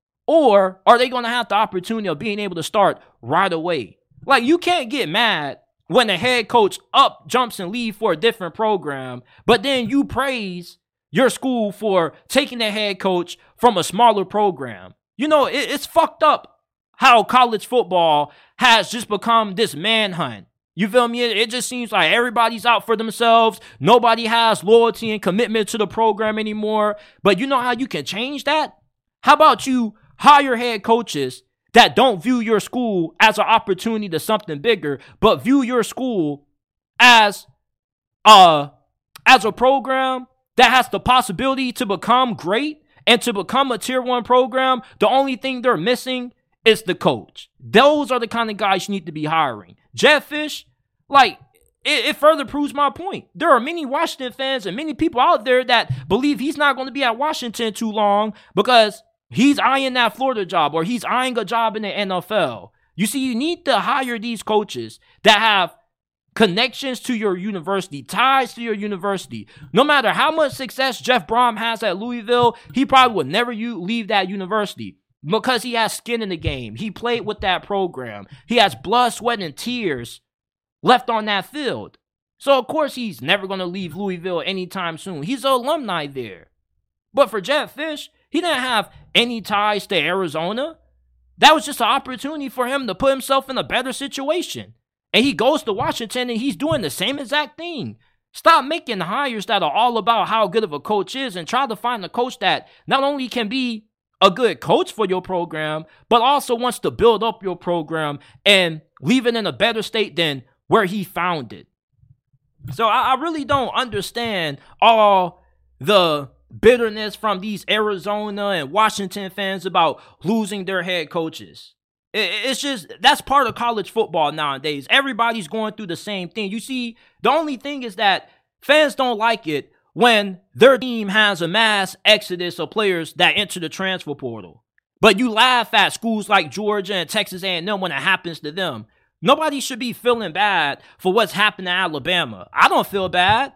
or are they going to have the opportunity of being able to start right away? Like, you can't get mad when the head coach up jumps and leave for a different program, but then you praise your school for taking the head coach from a smaller program. You know, it, it's fucked up how college football has just become this manhunt. You feel me? It, it just seems like everybody's out for themselves. Nobody has loyalty and commitment to the program anymore. But you know how you can change that? How about you hire head coaches that don't view your school as an opportunity to something bigger, but view your school as a, as a program that has the possibility to become great and to become a tier one program. The only thing they're missing is the coach. Those are the kind of guys you need to be hiring. Jeff Fish, like, it, it further proves my point. There are many Washington fans and many people out there that believe he's not going to be at Washington too long because he's eyeing that Florida job or he's eyeing a job in the N F L. You see, you need to hire these coaches that have connections to your university, ties to your university. No matter how much success Jeff Brom has at Louisville, he probably would never you leave that university because he has skin in the game. He played with that program. He has blood, sweat, and tears left on that field. So, of course, he's never going to leave Louisville anytime soon. He's an alumni there. But for Jeff Fish, he didn't have any ties to Arizona. That was just an opportunity for him to put himself in a better situation. And he goes to Washington and he's doing the same exact thing. Stop making hires that are all about how good of a coach is and try to find a coach that not only can be a good coach for your program, but also wants to build up your program and leave it in a better state than where he found it. So I, I really don't understand all the bitterness from these Arizona and Washington fans about losing their head coaches. It, it's just, that's part of college football nowadays. Everybody's going through the same thing. You see, the only thing is that fans don't like it when their team has a mass exodus of players that enter the transfer portal. But you laugh at schools like Georgia and Texas A and M when it happens to them. Nobody should be feeling bad for what's happened to Alabama. I don't feel bad.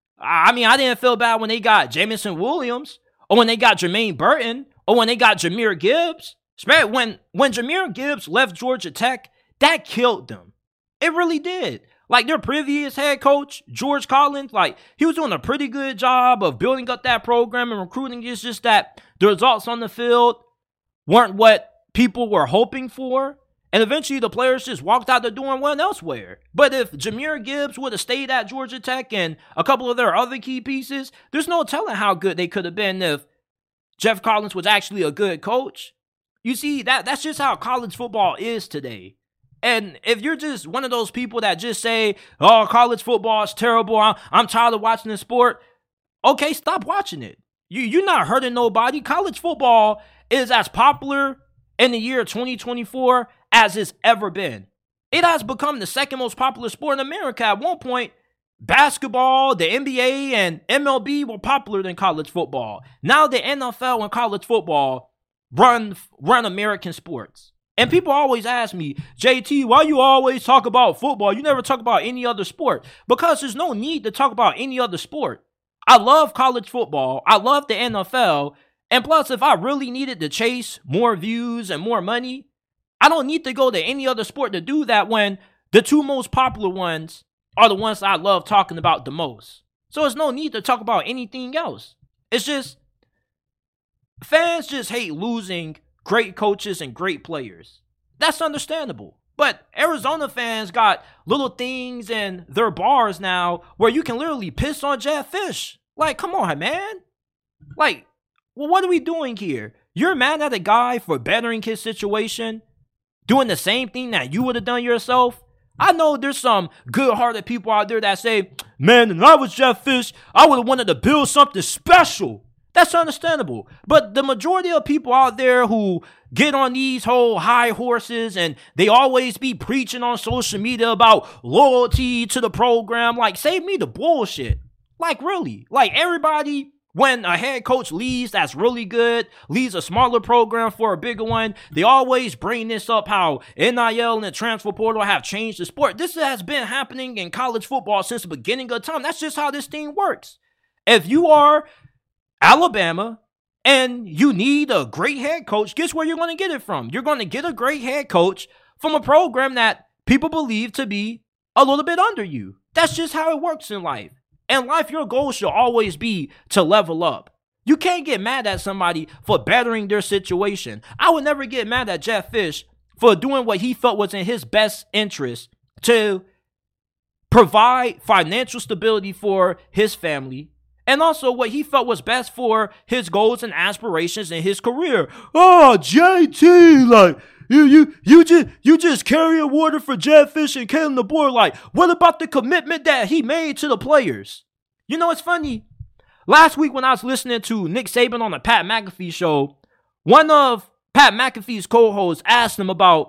I mean, I didn't feel bad when they got Jamison Williams or when they got Jermaine Burton or when they got Jahmyr Gibbs. When, when Jahmyr Gibbs left Georgia Tech, that killed them. It really did. Like, their previous head coach, George Collins, like, he was doing a pretty good job of building up that program and recruiting. It's just that the results on the field weren't what people were hoping for. And eventually the players just walked out the door and went elsewhere. But if Jahmyr Gibbs would have stayed at Georgia Tech and a couple of their other key pieces, there's no telling how good they could have been if Jeff Collins was actually a good coach. You see, that that's just how college football is today. And if you're just one of those people that just say, oh, college football is terrible, I'm, I'm tired of watching the sport, okay, stop watching it. You, you're not hurting nobody. College football is as popular in the year twenty twenty-four as it's ever been. It has become the second most popular sport in America. At one point, basketball, the N B A, and M L B were popular than college football. Now the N F L and college football run, run American sports. And people always ask me, J T, why you always talk about football? You never talk about any other sport. Because there's no need to talk about any other sport. I love college football. I love the N F L. And plus, if I really needed to chase more views and more money, I don't need to go to any other sport to do that when the two most popular ones are the ones I love talking about the most. So there's no need to talk about anything else. It's just, fans just hate losing great coaches and great players. That's understandable. But Arizona fans got little things in their bars now where you can literally piss on Jeff Fish. Like, come on, man. Like, well, what are we doing here? You're mad at a guy for bettering his situation, doing the same thing that you would have done yourself? I know there's some good-hearted people out there that say, man, if I was Jeff Fish, I would have wanted to build something special. That's understandable. But the majority of people out there who get on these whole high horses and they always be preaching on social media about loyalty to the program, like, save me the bullshit. Like, really. Like, everybody When a head coach leaves that's really good, leaves a smaller program for a bigger one, they always bring this up how N I L and the transfer portal have changed the sport. This has been happening in college football since the beginning of time. That's just how this thing works. If you are Alabama and you need a great head coach, guess where you're going to get it from? You're going to get a great head coach from a program that people believe to be a little bit under you. That's just how it works in life. In life, your goal should always be to level up. You can't get mad at somebody for bettering their situation. I would never get mad at Jeff Fish for doing what he felt was in his best interest to provide financial stability for his family and also what he felt was best for his goals and aspirations in his career. Oh, J T, like, You you you just you just carrying water for Jeff Fish and Kalen DeBoer. Like, what about the commitment that he made to the players? You know, it's funny. Last week when I was listening to Nick Saban on the Pat McAfee show, one of Pat McAfee's co-hosts asked him about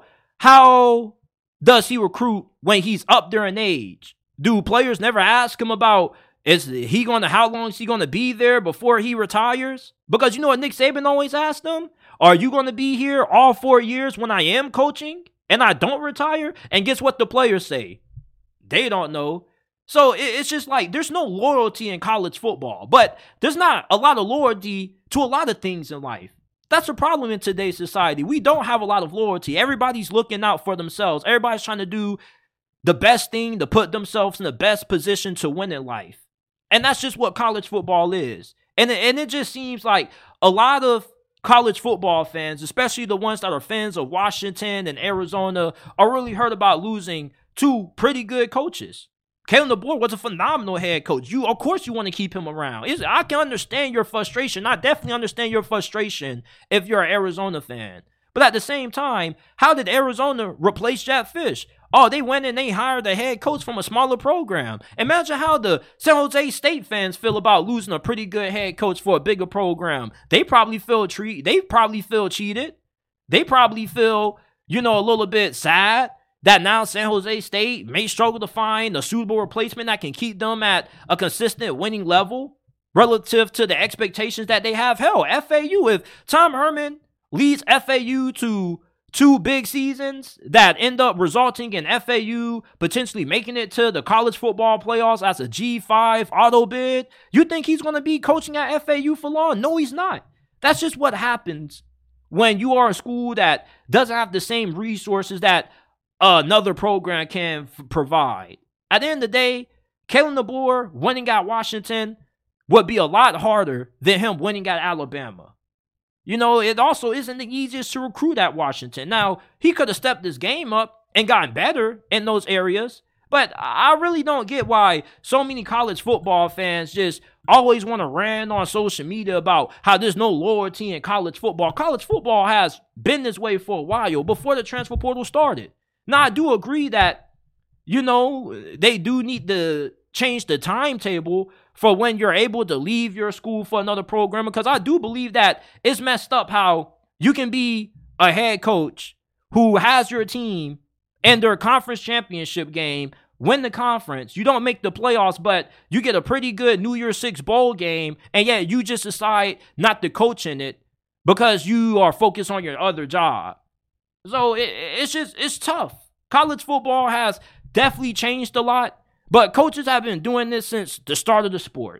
how does he recruit when he's up there in age? Do players never ask him about is he gonna how long is he gonna be there before he retires? Because you know what Nick Saban always asked him? Are you going to be here all four years when I am coaching and I don't retire? And guess what the players say? They don't know. So it's just like there's no loyalty in college football, but there's not a lot of loyalty to a lot of things in life. That's a problem in today's society. We don't have a lot of loyalty. Everybody's looking out for themselves. Everybody's trying to do the best thing to put themselves in the best position to win in life. And that's just what college football is. And, and it just seems like a lot of college football fans, especially the ones that are fans of Washington and Arizona, are really hurt about losing two pretty good coaches. Kalen DeBoer was a phenomenal head coach. You, of course, you want to keep him around. It's, I can understand your frustration. I definitely understand your frustration if you're an Arizona fan. But at the same time, how did Arizona replace Jeff Fish? Oh, they went and they hired a head coach from a smaller program. Imagine how the San Jose State fans feel about losing a pretty good head coach for a bigger program. They probably feel treat. They probably feel cheated. They probably feel, you know, a little bit sad that now San Jose State may struggle to find a suitable replacement that can keep them at a consistent winning level relative to the expectations that they have. Hell, F A U, if Tom Herman leads F A U to two big seasons that end up resulting in F A U potentially making it to the college football playoffs as a G five auto bid, you think he's going to be coaching at F A U for long? No, he's not. That's just what happens when you are a school that doesn't have the same resources that another program can f- provide. At the end of the day, Kalen DeBoer winning at Washington would be a lot harder than him winning at Alabama. You know, it also isn't the easiest to recruit at Washington. Now, he could have stepped his game up and gotten better in those areas, but I really don't get why so many college football fans just always want to rant on social media about how there's no loyalty in college football. College football has been this way for a while, before the transfer portal started. Now, I do agree that, you know, they do need to change the timetable for when you're able to leave your school for another program, because I do believe that it's messed up how you can be a head coach who has your team in their conference championship game, win the conference, you don't make the playoffs, but you get a pretty good New Year's Six bowl game, and yet you just decide not to coach in it because you are focused on your other job. So it, it's just, it's tough. College football has definitely changed a lot. But coaches have been doing this since the start of the sport.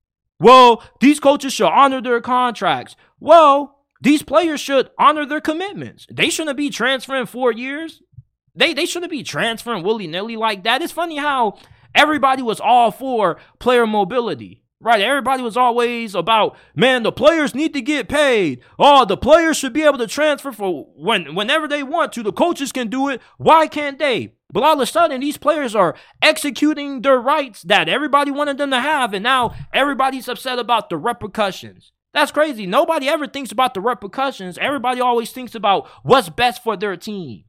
Well, these coaches should honor their contracts. Well, these players should honor their commitments. They shouldn't be transferring four years. They they shouldn't be transferring willy-nilly like that. It's funny how everybody was all for player mobility, right? Everybody was always about, man, the players need to get paid. Oh, the players should be able to transfer for when whenever they want to. The coaches can do it. Why can't they? But all of a sudden, these players are executing their rights that everybody wanted them to have, and now everybody's upset about the repercussions. That's crazy. Nobody ever thinks about the repercussions. Everybody always thinks about what's best for their team.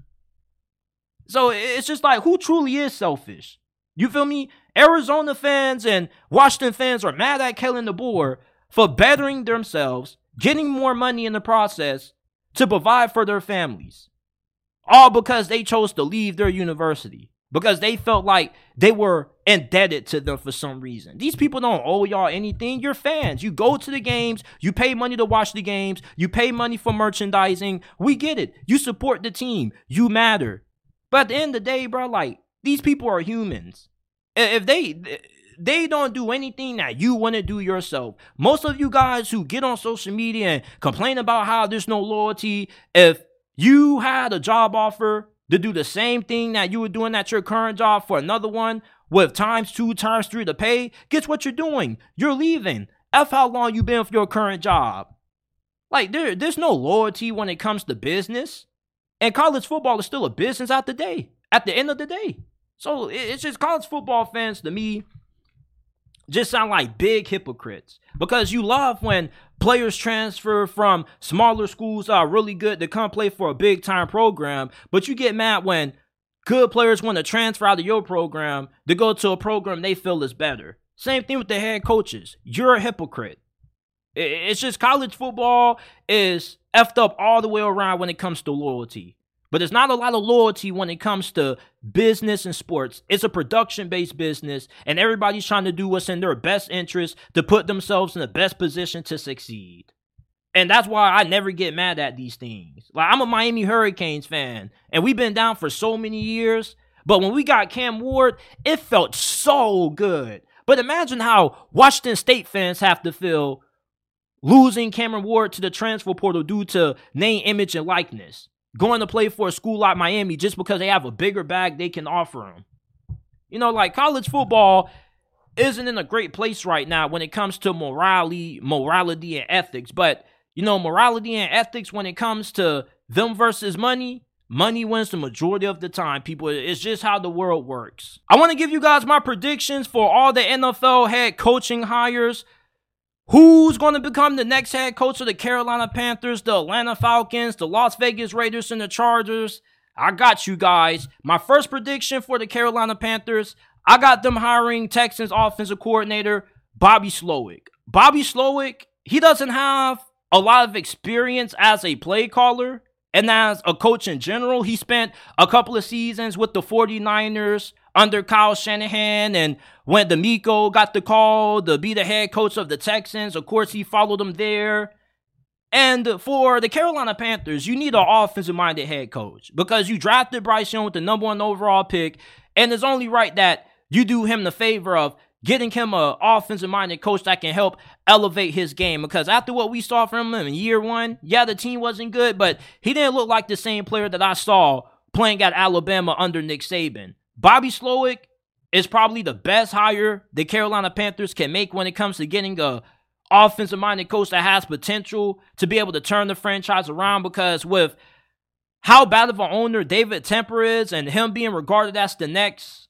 So it's just like, who truly is selfish? You feel me? Arizona fans and Washington fans are mad at Kalen DeBoer for bettering themselves, getting more money in the process to provide for their families. All because they chose to leave their university. Because they felt like they were indebted to them for some reason. These people don't owe y'all anything. You're fans. You go to the games. You pay money to watch the games. You pay money for merchandising. We get it. You support the team. You matter. But at the end of the day, bro, like, these people are humans. If they they don't do anything that you want to do yourself. Most of you guys who get on social media and complain about how there's no loyalty, if you had a job offer to do the same thing that you were doing at your current job for another one with times two, times three to pay, guess what you're doing? You're leaving. F how long you been for your current job. Like, there, there's no loyalty when it comes to business. And college football is still a business at the day, at the end of the day. So it's just college football fans, to me, just sound like big hypocrites. Because you love when players transfer from smaller schools that are really good to come play for a big-time program, but you get mad when good players want to transfer out of your program to go to a program they feel is better. Same thing with the head coaches. You're a hypocrite. It's just college football is effed up all the way around when it comes to loyalty. But there's not a lot of loyalty when it comes to business and sports. It's a production-based business, and everybody's trying to do what's in their best interest to put themselves in the best position to succeed. And that's why I never get mad at these things. Like, I'm a Miami Hurricanes fan, and we've been down for so many years. But when we got Cam Ward, it felt so good. But imagine how Washington State fans have to feel losing Cameron Ward to the transfer portal due to name, image, and likeness. Going to play for a school like Miami just because they have a bigger bag they can offer him. You know, like, college football isn't in a great place right now when it comes to morality, morality and ethics. But, you know, morality and ethics, when it comes to them versus money, money wins the majority of the time, people. It's just how the world works. I want to give you guys my predictions for all the N F L head coaching hires. Who's going to become the next head coach of the Carolina Panthers, the Atlanta Falcons, the Las Vegas Raiders, and the Chargers? I got you guys. My first prediction for the Carolina Panthers, I got them hiring Texans offensive coordinator Bobby Slowick. Bobby Slowick, he doesn't have a lot of experience as a play caller and as a coach in general. He spent a couple of seasons with the 49ers under Kyle Shanahan, and when DeMeco got the call to be the head coach of the Texans, of course, he followed him there. And for the Carolina Panthers, you need an offensive-minded head coach because you drafted Bryce Young with the number one overall pick, and it's only right that you do him the favor of getting him an offensive-minded coach that can help elevate his game. Because after what we saw from him in year one, yeah, the team wasn't good, but he didn't look like the same player that I saw playing at Alabama under Nick Saban. Bobby Slowick is probably the best hire the Carolina Panthers can make when it comes to getting a offensive-minded coach that has potential to be able to turn the franchise around, because with how bad of an owner David Tepper is and him being regarded as the next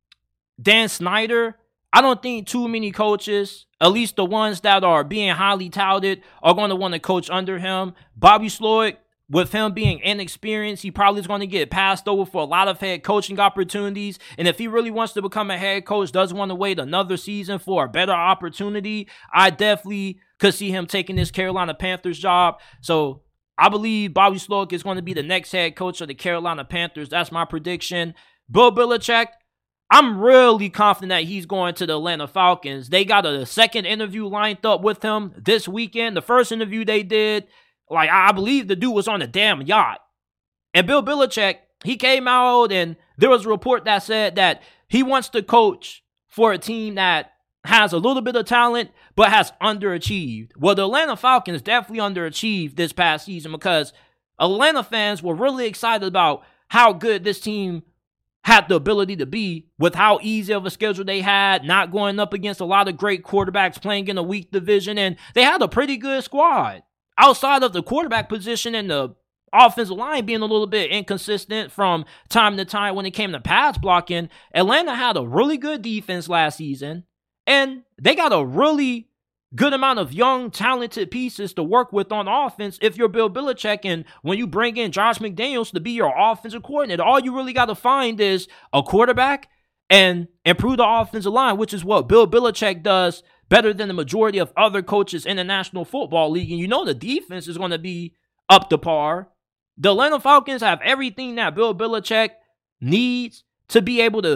Dan Snyder, I don't think too many coaches, at least the ones that are being highly touted, are going to want to coach under him. Bobby Slowick, with him being inexperienced, he probably is going to get passed over for a lot of head coaching opportunities. And if he really wants to become a head coach, doesn't want to wait another season for a better opportunity, I definitely could see him taking this Carolina Panthers job. So I believe Bobby Slowick is going to be the next head coach of the Carolina Panthers. That's my prediction. Bill Belichick, I'm really confident that he's going to the Atlanta Falcons. They got a second interview lined up with him this weekend. The first interview they did, like, I believe the dude was on a damn yacht. And Bill Belichick, he came out and there was a report that said that he wants to coach for a team that has a little bit of talent but has underachieved. Well, the Atlanta Falcons definitely underachieved this past season because Atlanta fans were really excited about how good this team had the ability to be with how easy of a schedule they had, not going up against a lot of great quarterbacks, playing in a weak division, and they had a pretty good squad. Outside of the quarterback position and the offensive line being a little bit inconsistent from time to time when it came to pass blocking, Atlanta had a really good defense last season, and they got a really good amount of young, talented pieces to work with on offense if you're Bill Belichick. And when you bring in Josh McDaniels to be your offensive coordinator, all you really got to find is a quarterback and improve the offensive line, which is what Bill Belichick does better than the majority of other coaches in the National Football League. And you know the defense is going to be up to par. The Atlanta Falcons have everything that Bill Belichick needs to be able to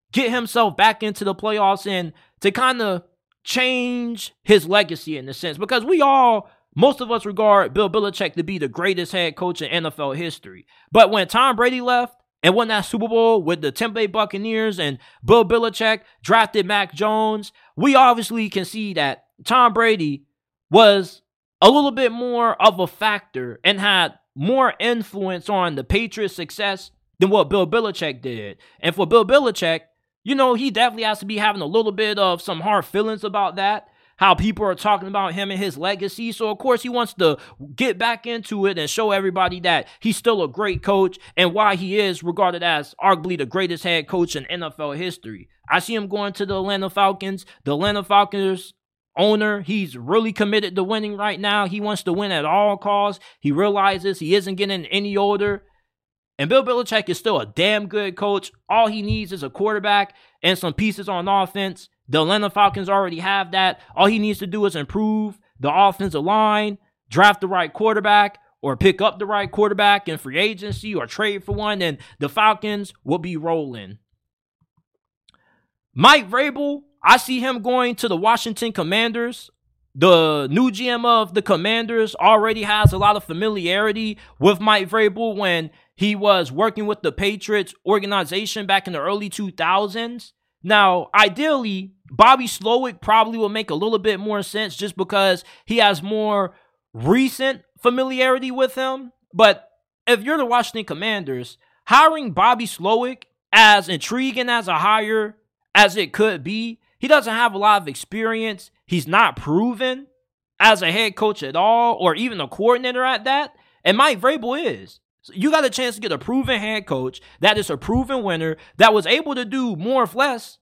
get himself back into the playoffs and to kind of change his legacy in a sense. Because we all, most of us regard Bill Belichick to be the greatest head coach in N F L history. But when Tom Brady left and won that Super Bowl with the Tampa Bay Buccaneers and Bill Belichick drafted Mac Jones, we obviously can see that Tom Brady was a little bit more of a factor and had more influence on the Patriots' success than what Bill Belichick did. And for Bill Belichick, you know, he definitely has to be having a little bit of some hard feelings about that, how people are talking about him and his legacy. So, of course, he wants to get back into it and show everybody that he's still a great coach and why he is regarded as arguably the greatest head coach in N F L history. I see him going to the Atlanta Falcons. The Atlanta Falcons owner, he's really committed to winning right now. He wants to win at all costs. He realizes he isn't getting any older. And Bill Belichick is still a damn good coach. All he needs is a quarterback and some pieces on offense. The Atlanta Falcons already have that. All he needs to do is improve the offensive line, draft the right quarterback, or pick up the right quarterback in free agency or trade for one, and the Falcons will be rolling. Mike Vrabel, I see him going to the Washington Commanders. The new G M of the Commanders already has a lot of familiarity with Mike Vrabel when he was working with the Patriots organization back in the early two thousands. Now, ideally, Bobby Slowick probably will make a little bit more sense just because he has more recent familiarity with him. But if you're the Washington Commanders, hiring Bobby Slowick, as intriguing as a hire as it could be, he doesn't have a lot of experience. He's not proven as a head coach at all, or even a coordinator at that. And Mike Vrabel is. So you got a chance to get a proven head coach that is a proven winner that was able to do more or less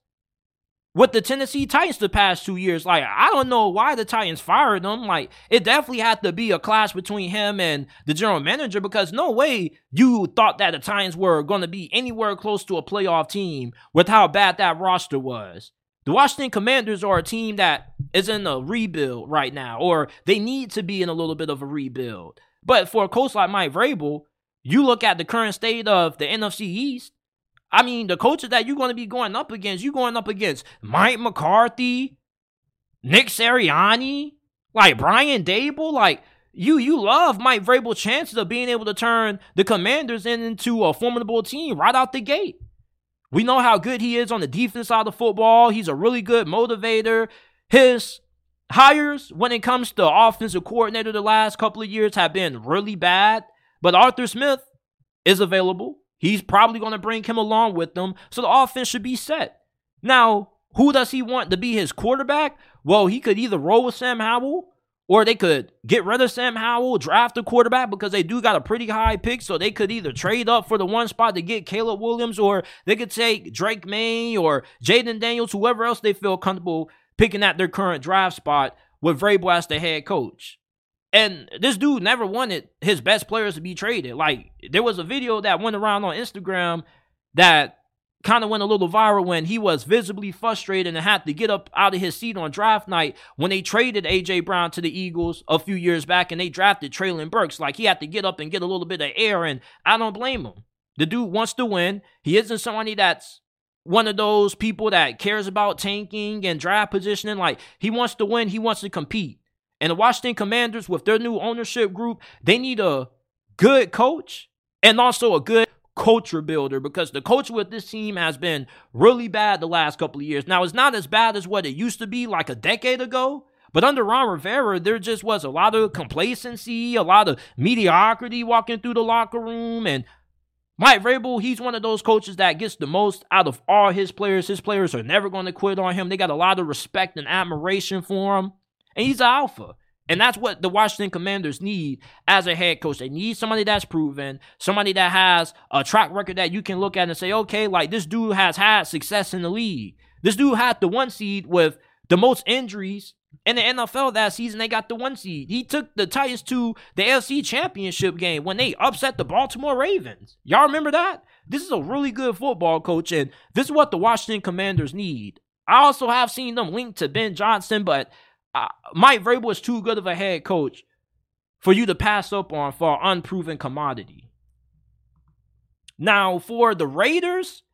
with the Tennessee Titans the past two years. Like, I don't know why the Titans fired him. Like, it definitely had to be a clash between him and the general manager, because no way you thought that the Titans were going to be anywhere close to a playoff team with how bad that roster was. The Washington Commanders are a team that is in a rebuild right now, or they need to be in a little bit of a rebuild. But for a coach like Mike Vrabel, you look at the current state of the N F C East, I mean, the coaches that you're going to be going up against, you're going up against Mike McCarthy, Nick Sirianni, like Brian Daboll. Like, you you love Mike Vrabel's chances of being able to turn the Commanders into a formidable team right out the gate. We know how good he is on the defense side of football. He's a really good motivator. His hires when it comes to offensive coordinator the last couple of years have been really bad. But Arthur Smith is available. He's probably going to bring him along with them. So the offense should be set. Now, who does he want to be his quarterback? Well, he could either roll with Sam Howell, or they could get rid of Sam Howell, draft a quarterback, because they do got a pretty high pick. So they could either trade up for the one spot to get Caleb Williams, or they could take Drake May or Jaden Daniels, whoever else they feel comfortable picking at their current draft spot with Vrabel as the head coach. And this dude never wanted his best players to be traded. Like, there was a video that went around on Instagram that kind of went a little viral when he was visibly frustrated and had to get up out of his seat on draft night when they traded A J Brown to the Eagles a few years back and they drafted Treylon Burks. Like, he had to get up and get a little bit of air, and I don't blame him. The dude wants to win. He isn't somebody that's one of those people that cares about tanking and draft positioning. Like, he wants to win. He wants to compete. And the Washington Commanders, with their new ownership group, they need a good coach and also a good culture builder, because the culture with this team has been really bad the last couple of years. Now, it's not as bad as what it used to be like a decade ago, but under Ron Rivera, there just was a lot of complacency, a lot of mediocrity walking through the locker room. And Mike Vrabel, he's one of those coaches that gets the most out of all his players. His players are never going to quit on him. They got a lot of respect and admiration for him. And he's an alpha. And that's what the Washington Commanders need as a head coach. They need somebody that's proven, somebody that has a track record that you can look at and say, okay, like, this dude has had success in the league. This dude had the one seed with the most injuries in the N F L that season. They got the one seed. He took the Titans to the A F C Championship game when they upset the Baltimore Ravens. Y'all remember that? This is a really good football coach, and this is what the Washington Commanders need. I also have seen them linked to Ben Johnson, but Uh, Mike Vrabel is too good of a head coach for you to pass up on for an unproven commodity. Now, for the Raiders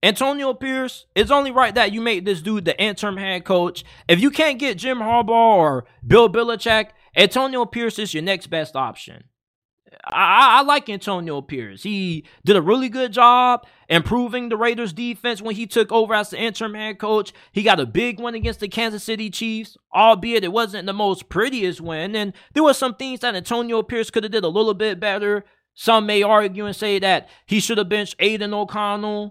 Antonio Pierce, it's only right that you make this dude the interim head coach. If you can't get Jim Harbaugh or Bill Belichick, Antonio Pierce is your next best option. I, I like Antonio Pierce. He did a really good job improving the Raiders defense when he took over as the interim head coach. He got a big win against the Kansas City Chiefs, albeit it wasn't the most prettiest win. And there were some things that Antonio Pierce could have did a little bit better. Some may argue and say that he should have benched Aiden O'Connell.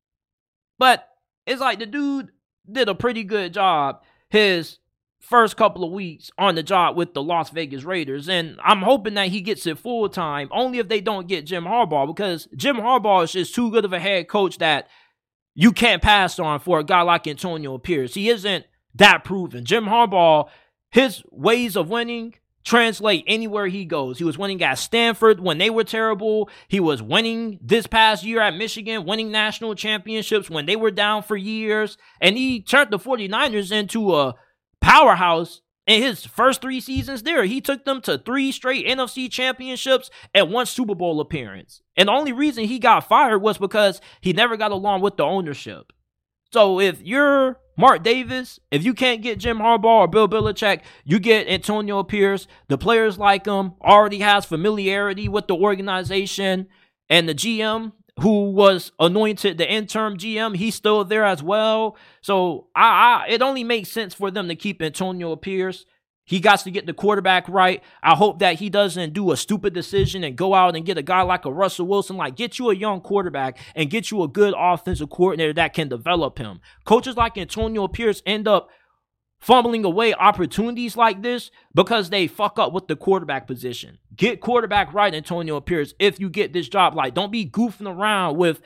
But it's like the dude did a pretty good job his first couple of weeks on the job with the Las Vegas Raiders. And I'm hoping that he gets it full time, only if they don't get Jim Harbaugh, because Jim Harbaugh is just too good of a head coach that you can't pass on for a guy like Antonio Pierce. He isn't that proven. Jim Harbaugh, his ways of winning translate anywhere he goes. He was winning at Stanford when they were terrible. He was winning this past year at Michigan, winning national championships when they were down for years. And he turned the 49ers into a powerhouse in his first three seasons there. He took them to three straight N F C championships and one Super Bowl appearance. And the only reason he got fired was because he never got along with the ownership. So if you're Mark Davis, if you can't get Jim Harbaugh or Bill Belichick, you get Antonio Pierce. The players like him, already has familiarity with the organization, and the G M who was anointed the interim G M, he's still there as well. So I, I it only makes sense for them to keep Antonio Pierce. He got to get the quarterback right. I hope that he doesn't do a stupid decision and go out and get a guy like a Russell Wilson. Like, get you a young quarterback and get you a good offensive coordinator that can develop him. Coaches like Antonio Pierce end up fumbling away opportunities like this because they fuck up with the quarterback position. Get quarterback right, Antonio Pierce, if you get this job. Like, don't be goofing around with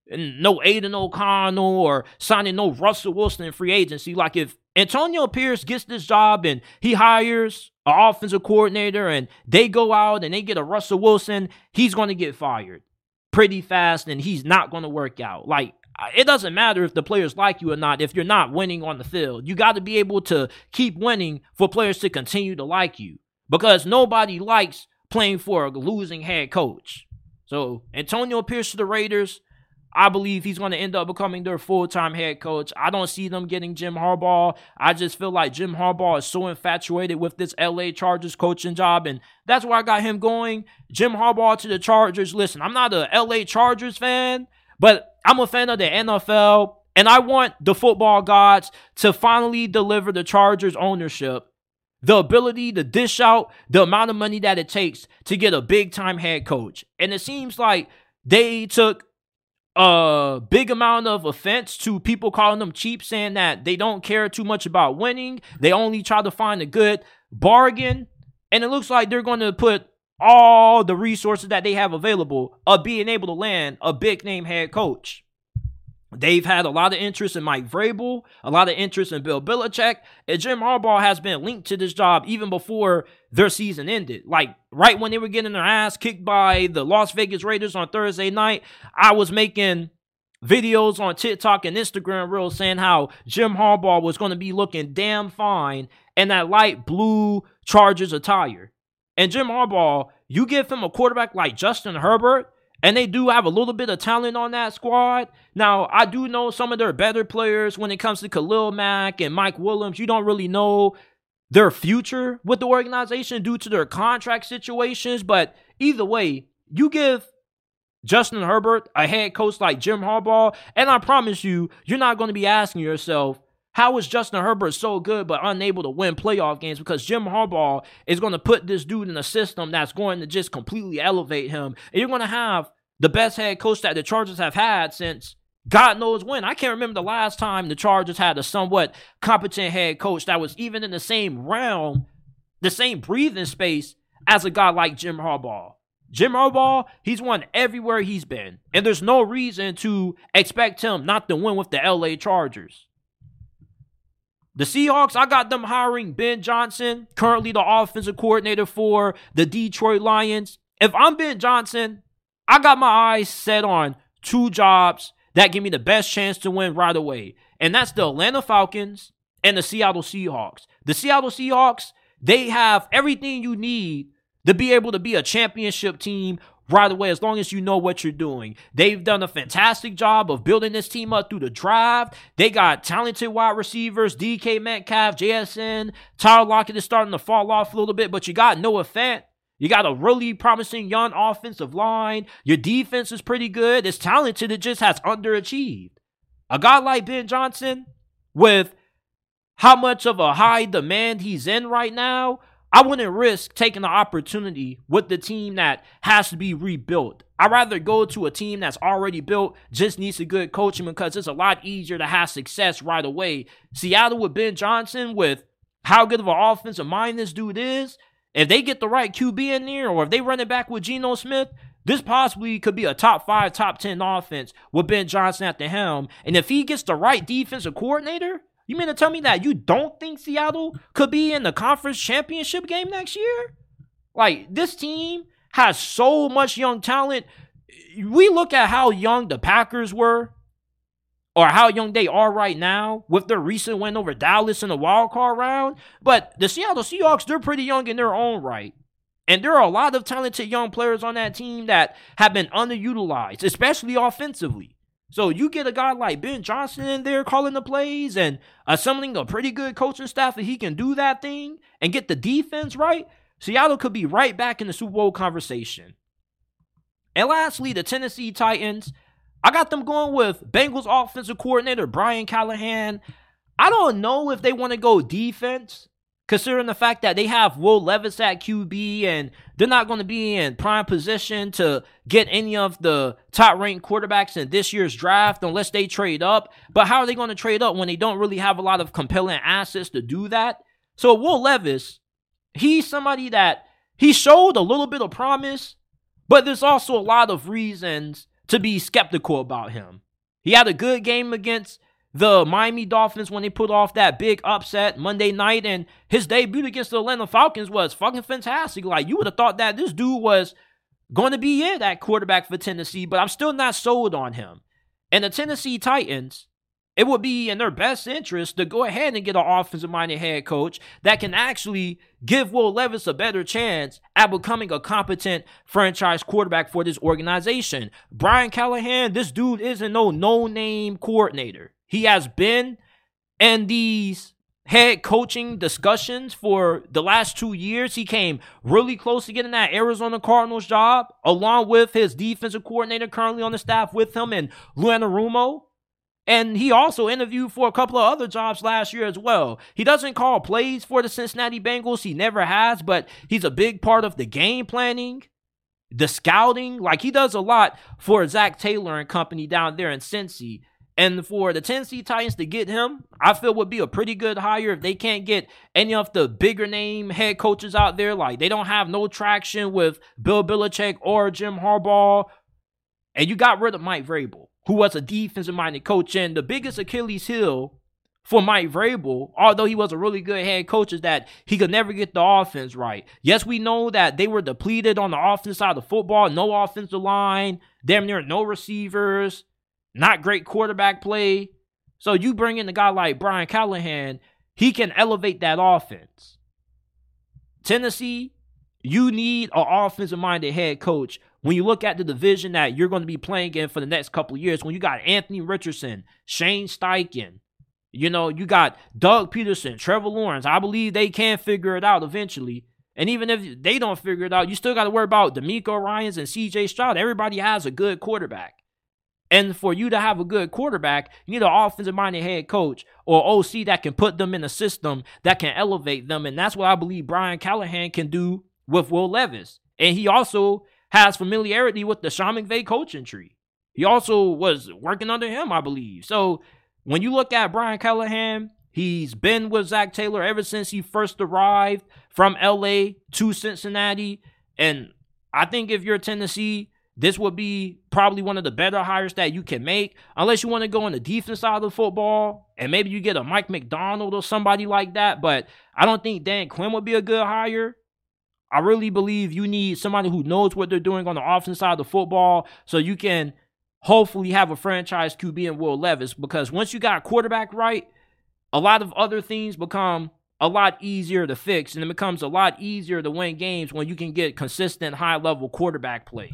no Aiden O'Connell or signing no Russell Wilson in free agency. Like, if Antonio Pierce gets this job and he hires an offensive coordinator and they go out and they get a Russell Wilson, he's going to get fired pretty fast and he's not going to work out. Like, it doesn't matter if the players like you or not if you're not winning on the field. You got to be able to keep winning for players to continue to like you, because nobody likes playing for a losing head coach. So Antonio Pierce to the Raiders, I believe he's going to end up becoming their full-time head coach. I don't see them getting Jim Harbaugh. I just feel like Jim Harbaugh is so infatuated with this L A Chargers coaching job, and that's where I got him going. Jim Harbaugh to the Chargers. Listen, I'm not a L A Chargers fan, but I'm a fan of the N F L, and I want the football gods to finally deliver the Chargers ownership the ability to dish out the amount of money that it takes to get a big-time head coach. And it seems like they took a big amount of offense to people calling them cheap, saying that they don't care too much about winning. They only try to find a good bargain. And it looks like they're going to put all the resources that they have available of being able to land a big-name head coach. They've had a lot of interest in Mike Vrabel, a lot of interest in Bill Belichick, and Jim Harbaugh has been linked to this job even before their season ended. Like, right when they were getting their ass kicked by the Las Vegas Raiders on Thursday night, I was making videos on TikTok and Instagram Reels saying how Jim Harbaugh was going to be looking damn fine in that light blue Chargers attire. And Jim Harbaugh, you give him a quarterback like Justin Herbert, and they do have a little bit of talent on that squad. Now, I do know some of their better players when it comes to Khalil Mack and Mike Williams. You don't really know their future with the organization due to their contract situations. But either way, you give Justin Herbert a head coach like Jim Harbaugh, and I promise you, you're not going to be asking yourself, how is Justin Herbert so good but unable to win playoff games? Because Jim Harbaugh is going to put this dude in a system that's going to just completely elevate him. And you're going to have the best head coach that the Chargers have had since God knows when. I can't remember the last time the Chargers had a somewhat competent head coach that was even in the same realm, the same breathing space as a guy like Jim Harbaugh. Jim Harbaugh, he's won everywhere he's been. And there's no reason to expect him not to win with the L A Chargers. The Seahawks, I got them hiring Ben Johnson, currently the offensive coordinator for the Detroit Lions. If I'm Ben Johnson, I got my eyes set on two jobs that give me the best chance to win right away. And that's the Atlanta Falcons and the Seattle Seahawks. The Seattle Seahawks, they have everything you need to be able to be a championship team right away as long as you know what you're doing. They've done a fantastic job of building this team up through the draft. They got talented wide receivers, D K Metcalf, J S N. Tyler Lockett is starting to fall off a little bit, but you got Noah Fant. You got a really promising young offensive line. Your defense is pretty good. It's talented. It just has underachieved. A guy like Ben Johnson, with how much of a high demand he's in right now, I wouldn't risk taking the opportunity with the team that has to be rebuilt. I'd rather go to a team that's already built, just needs a good coaching, because it's a lot easier to have success right away. Seattle with Ben Johnson, with how good of an offensive mind this dude is, if they get the right Q B in there, or if they run it back with Geno Smith, this possibly could be a top five, top ten offense with Ben Johnson at the helm. And if he gets the right defensive coordinator, you mean to tell me that you don't think Seattle could be in the conference championship game next year? Like, this team has so much young talent. We look at how young the Packers were, or how young they are right now with their recent win over Dallas in the wild card round. But the Seattle Seahawks, they're pretty young in their own right. And there are a lot of talented young players on that team that have been underutilized, especially offensively. So you get a guy like Ben Johnson in there calling the plays and assembling a pretty good coaching staff that he can do that thing and get the defense right, Seattle could be right back in the Super Bowl conversation. And lastly, the Tennessee Titans, I got them going with Bengals offensive coordinator Brian Callahan. I don't know if they want to go defense, considering the fact that they have Will Levis at Q B and they're not going to be in prime position to get any of the top-ranked quarterbacks in this year's draft unless they trade up. But how are they going to trade up when they don't really have a lot of compelling assets to do that? So Will Levis, he's somebody that he showed a little bit of promise, but there's also a lot of reasons to be skeptical about him. He had a good game against the Miami Dolphins when they put off that big upset Monday night, and his debut against the Atlanta Falcons was fucking fantastic. Like, you would have thought that this dude was going to be it at quarterback for Tennessee, but I'm still not sold on him. And the Tennessee Titans, it would be in their best interest to go ahead and get an offensive-minded head coach that can actually give Will Levis a better chance at becoming a competent franchise quarterback for this organization. Brian Callahan, this dude isn't no no-name coordinator. He has been in these head coaching discussions for the last two years. He came really close to getting that Arizona Cardinals job, along with his defensive coordinator currently on the staff with him, and Lou Anarumo. And he also interviewed for a couple of other jobs last year as well. He doesn't call plays for the Cincinnati Bengals. He never has, but he's a big part of the game planning, the scouting. Like, he does a lot for Zach Taylor and company down there in Cincy. And for the Tennessee Titans to get him, I feel would be a pretty good hire if they can't get any of the bigger name head coaches out there. Like, they don't have no traction with Bill Belichick or Jim Harbaugh. And you got rid of Mike Vrabel, who was a defensive-minded coach. And the biggest Achilles heel for Mike Vrabel, although he was a really good head coach, is that he could never get the offense right. Yes, we know that they were depleted on the offense side of football. No offensive line, damn near no receivers, not great quarterback play. So you bring in a guy like Brian Callahan, he can elevate that offense. Tennessee, you need an offensive-minded head coach when you look at the division that you're going to be playing in for the next couple of years. When you got Anthony Richardson, Shane Steichen, you know, you got Doug Peterson, Trevor Lawrence. I believe they can figure it out eventually. And even if they don't figure it out, you still got to worry about D'Amico Ryans and C J Stroud. Everybody has a good quarterback. And for you to have a good quarterback, you need an offensive-minded head coach or O C that can put them in a system that can elevate them. And that's what I believe Brian Callahan can do with Will Levis. And he also has familiarity with the Sean McVay coaching tree. He also was working under him, I believe. So when you look at Brian Callahan, he's been with Zach Taylor ever since he first arrived from L A to Cincinnati. And I think if you're Tennessee, this would be probably one of the better hires that you can make, unless you want to go on the defense side of the football and maybe you get a Mike McDonald or somebody like that. But I don't think Dan Quinn would be a good hire. I really believe you need somebody who knows what they're doing on the offense side of the football so you can hopefully have a franchise Q B in Will Levis, because once you got quarterback right, a lot of other things become a lot easier to fix, and it becomes a lot easier to win games when you can get consistent high-level quarterback play.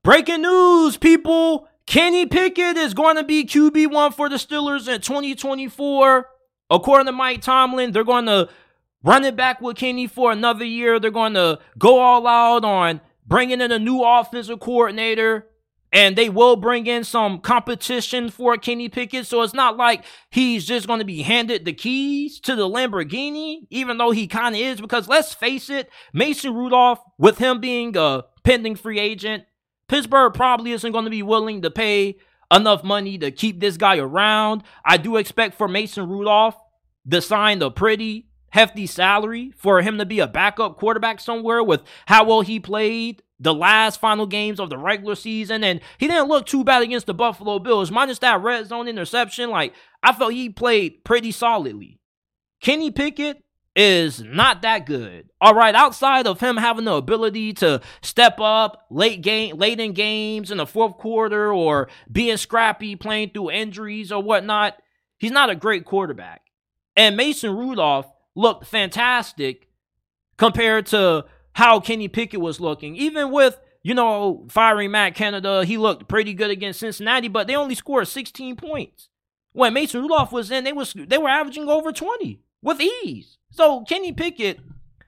Breaking news, people. Kenny Pickett is going to be Q B one for the Steelers in twenty twenty-four. According to Mike Tomlin, they're going to run it back with Kenny for another year. They're going to go all out on bringing in a new offensive coordinator. And they will bring in some competition for Kenny Pickett. So it's not like he's just going to be handed the keys to the Lamborghini, even though he kind of is. Because let's face it, Mason Rudolph, with him being a pending free agent, Pittsburgh probably isn't going to be willing to pay enough money to keep this guy around. I do expect for Mason Rudolph to sign a pretty hefty salary for him to be a backup quarterback somewhere with how well he played the last final games of the regular season. And he didn't look too bad against the Buffalo Bills, minus that red zone interception. Like, I felt he played pretty solidly. Kenny Pickett is not that good. All right, outside of him having the ability to step up late game, late in games in the fourth quarter, or being scrappy, playing through injuries or whatnot, he's not a great quarterback. And Mason Rudolph looked fantastic compared to how Kenny Pickett was looking. Even with, you know, firing Matt Canada, he looked pretty good against Cincinnati, but they only scored sixteen points. When Mason Rudolph was in, they was they were averaging over twenty with ease. So Kenny Pickett,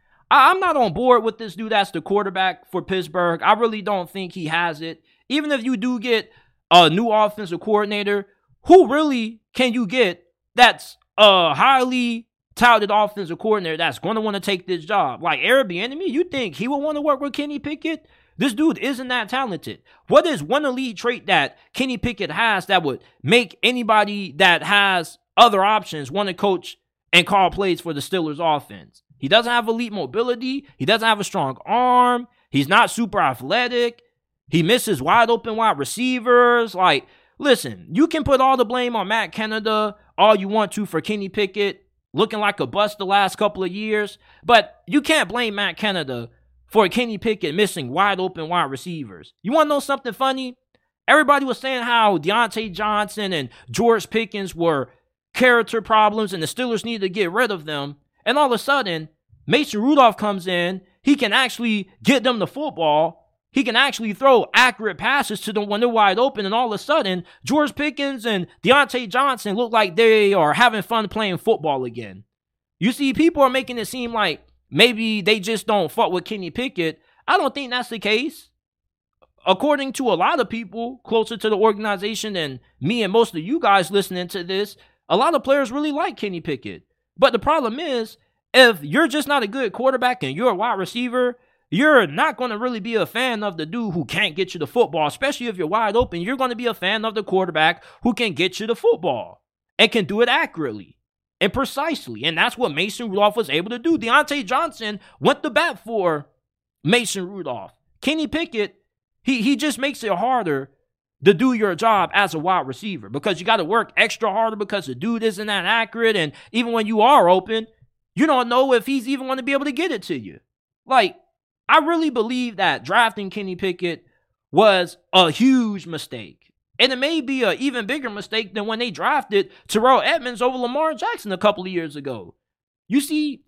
I, I'm not on board with this dude as the quarterback for Pittsburgh. I really don't think he has it. Even if you do get a new offensive coordinator, who really can you get that's a highly touted offensive coordinator that's going to want to take this job? Like Eric Bieniemy, you think he would want to work with Kenny Pickett? This dude isn't that talented. What is one elite trait that Kenny Pickett has that would make anybody that has other options want to coach and call plays for the Steelers offense? He doesn't have elite mobility. He doesn't have a strong arm. He's not super athletic. He misses wide open wide receivers. Like, listen, you can put all the blame on Matt Canada all you want to for Kenny Pickett looking like a bust the last couple of years, but you can't blame Matt Canada for Kenny Pickett missing wide open wide receivers. You want to know something funny? Everybody was saying how Deontay Johnson and George Pickens were character problems and the Steelers needed to get rid of them. And all of a sudden, Mason Rudolph comes in. He can actually get them the football. He can actually throw accurate passes to them when they're wide open. And all of a sudden, George Pickens and Deontay Johnson look like they are having fun playing football again. You see, people are making it seem like maybe they just don't fuck with Kenny Pickett. I don't think that's the case. According to a lot of people closer to the organization than me and most of you guys listening to this, a lot of players really like Kenny Pickett. But the problem is, if you're just not a good quarterback and you're a wide receiver, you're not going to really be a fan of the dude who can't get you the football, especially if you're wide open. You're going to be a fan of the quarterback who can get you the football and can do it accurately and precisely. And that's what Mason Rudolph was able to do. Deontay Johnson went to bat for Mason Rudolph. Kenny Pickett, he, he just makes it harder to do your job as a wide receiver because you got to work extra harder because the dude isn't that accurate. And even when you are open, you don't know if he's even going to be able to get it to you. Like, I really believe that drafting Kenny Pickett was a huge mistake. And it may be an even bigger mistake than when they drafted Terrell Edmonds over Lamar Jackson a couple of years ago. You see,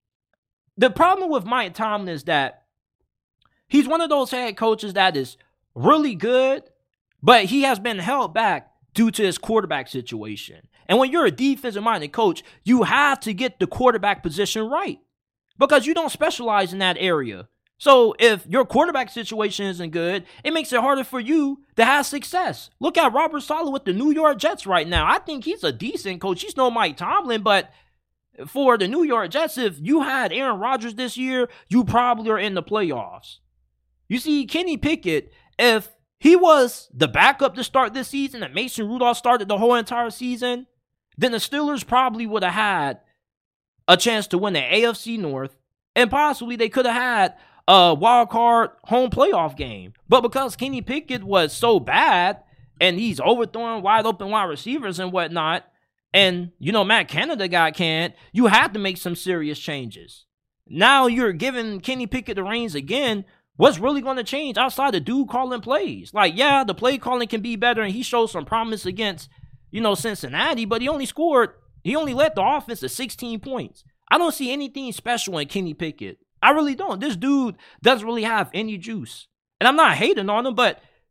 the problem with Mike Tomlin is that he's one of those head coaches that is really good, but he has been held back due to his quarterback situation. And when you're a defensive-minded coach, you have to get the quarterback position right because you don't specialize in that area. So if your quarterback situation isn't good, it makes it harder for you to have success. Look at Robert Saleh with the New York Jets right now. I think he's a decent coach. He's no Mike Tomlin, but for the New York Jets, if you had Aaron Rodgers this year, you probably are in the playoffs. You see, Kenny Pickett, if he was the backup to start this season and Mason Rudolph started the whole entire season, then the Steelers probably would have had a chance to win the A F C North, and possibly they could have had a wild card home playoff game. But because Kenny Pickett was so bad and he's overthrowing wide open wide receivers and whatnot, and, you know, Matt Canada got canned, you had to make some serious changes. Now you're giving Kenny Pickett the reins again. What's really going to change outside the dude calling plays? Like, yeah, the play calling can be better, and he showed some promise against, you know, Cincinnati, but he only scored, he only led the offense to sixteen points. I don't see anything special in Kenny Pickett. I really don't. This dude doesn't really have any juice. And I'm not hating on him, but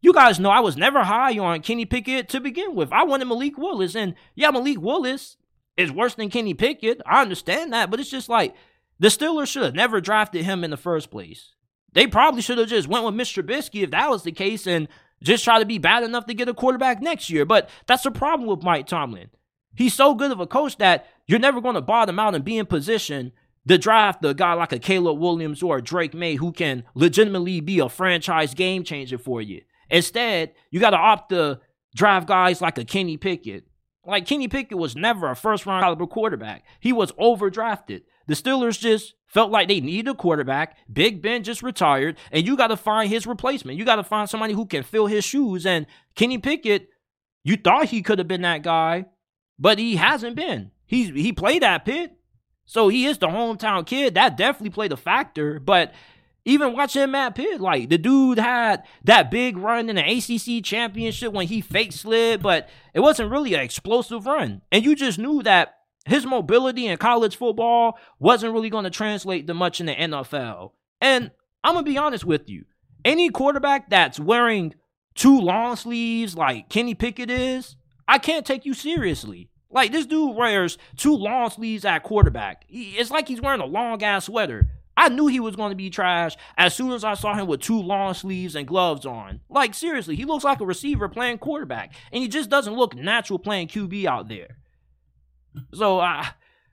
You guys know I was never high on Kenny Pickett to begin with. I wanted Malik Willis. And yeah, Malik Willis is worse than Kenny Pickett. I understand that. But it's just like the Steelers should have never drafted him in the first place. They probably should have just went with Mister Trubisky if that was the case and just try to be bad enough to get a quarterback next year. But that's the problem with Mike Tomlin. He's so good of a coach that you're never going to bottom out and be in position to draft a guy like a Caleb Williams or a Drake May who can legitimately be a franchise game changer for you. Instead, you got to opt to draft guys like a Kenny Pickett. Like, Kenny Pickett was never a first-round caliber quarterback. He was overdrafted. The Steelers just felt like they needed a quarterback. Big Ben just retired, and you got to find his replacement. You got to find somebody who can fill his shoes. And Kenny Pickett, you thought he could have been that guy, but he hasn't been. He's he played at Pitt, so he is the hometown kid. That definitely played a factor, but even watching him at Pitt, like, the dude had that big run in the A C C championship when he fake slid, but it wasn't really an explosive run. And you just knew that his mobility in college football wasn't really going to translate to much in the N F L. And I'm going to be honest with you. Any quarterback that's wearing two long sleeves like Kenny Pickett is, I can't take you seriously. Like, this dude wears two long sleeves at quarterback. It's like he's wearing a long-ass sweater. I knew he was going to be trash as soon as I saw him with two long sleeves and gloves on. Like, seriously, he looks like a receiver playing quarterback, and he just doesn't look natural playing Q B out there. So, I,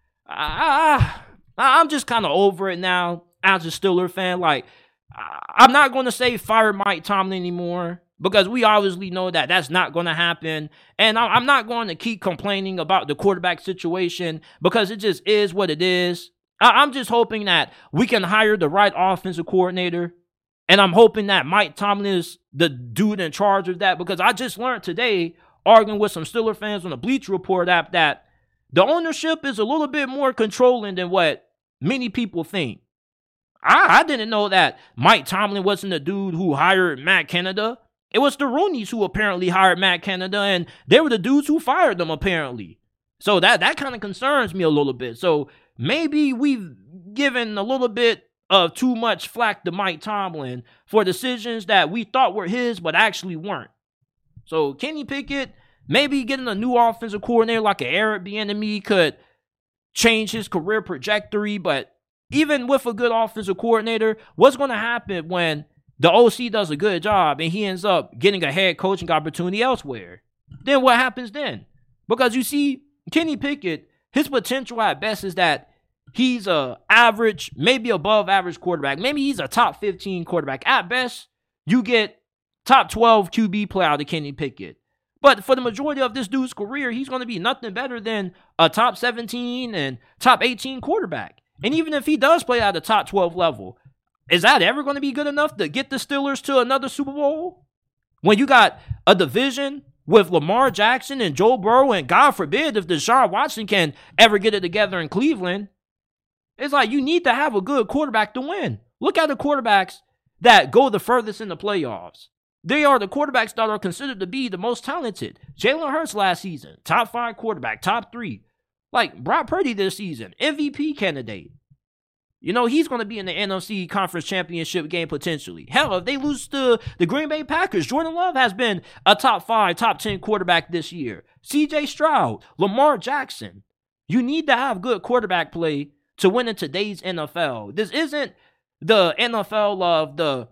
I, I, I'm just kind of over it now as a Steeler fan. Like, I'm not going to say fire Mike Tomlin anymore because we obviously know that that's not going to happen. And I'm not going to keep complaining about the quarterback situation because it just is what it is. I'm just hoping that we can hire the right offensive coordinator. And I'm hoping that Mike Tomlin is the dude in charge of that, because I just learned today, arguing with some Steeler fans on the Bleacher Report app, that the ownership is a little bit more controlling than what many people think. I, I didn't know that Mike Tomlin wasn't the dude who hired Matt Canada. It was the Rooneys who apparently hired Matt Canada, and they were the dudes who fired them, apparently. So that, that kind of concerns me a little bit. So maybe we've given a little bit of too much flack to Mike Tomlin for decisions that we thought were his but actually weren't. So Kenny Pickett, maybe getting a new offensive coordinator like an Eric Bieniemy could change his career trajectory. But even with a good offensive coordinator, what's going to happen when the O C does a good job and he ends up getting a head coaching opportunity elsewhere? Then what happens then? Because you see, Kenny Pickett, his potential at best is that he's a average, maybe above average quarterback. Maybe he's a top fifteen quarterback. At best, you get top twelve Q B play out of Kenny Pickett. But for the majority of this dude's career, he's going to be nothing better than a top seventeen and top eighteen quarterback. And even if he does play at the top twelve level, is that ever going to be good enough to get the Steelers to another Super Bowl? When you got a division with Lamar Jackson and Joe Burrow, and God forbid if Deshaun Watson can ever get it together in Cleveland, it's like you need to have a good quarterback to win. Look at the quarterbacks that go the furthest in the playoffs. They are the quarterbacks that are considered to be the most talented. Jalen Hurts last season, top five quarterback, top three. Like Brock Purdy this season, M V P candidate. You know, he's going to be in the N F C Conference Championship game potentially. Hell, if they lose to the Green Bay Packers, Jordan Love has been a top five, top ten quarterback this year. C J Stroud, Lamar Jackson. You need to have good quarterback play to win in today's N F L. This isn't the N F L of the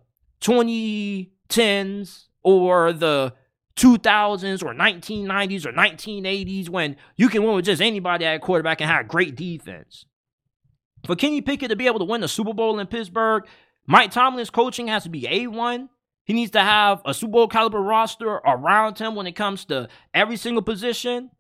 twenty tens or the two thousands or nineteen nineties or nineteen eighties when you can win with just anybody at quarterback and have great defense. For Kenny Pickett to be able to win the Super Bowl in Pittsburgh, Mike Tomlin's coaching has to be A one. He needs to have a Super Bowl caliber roster around him when it comes to every single position.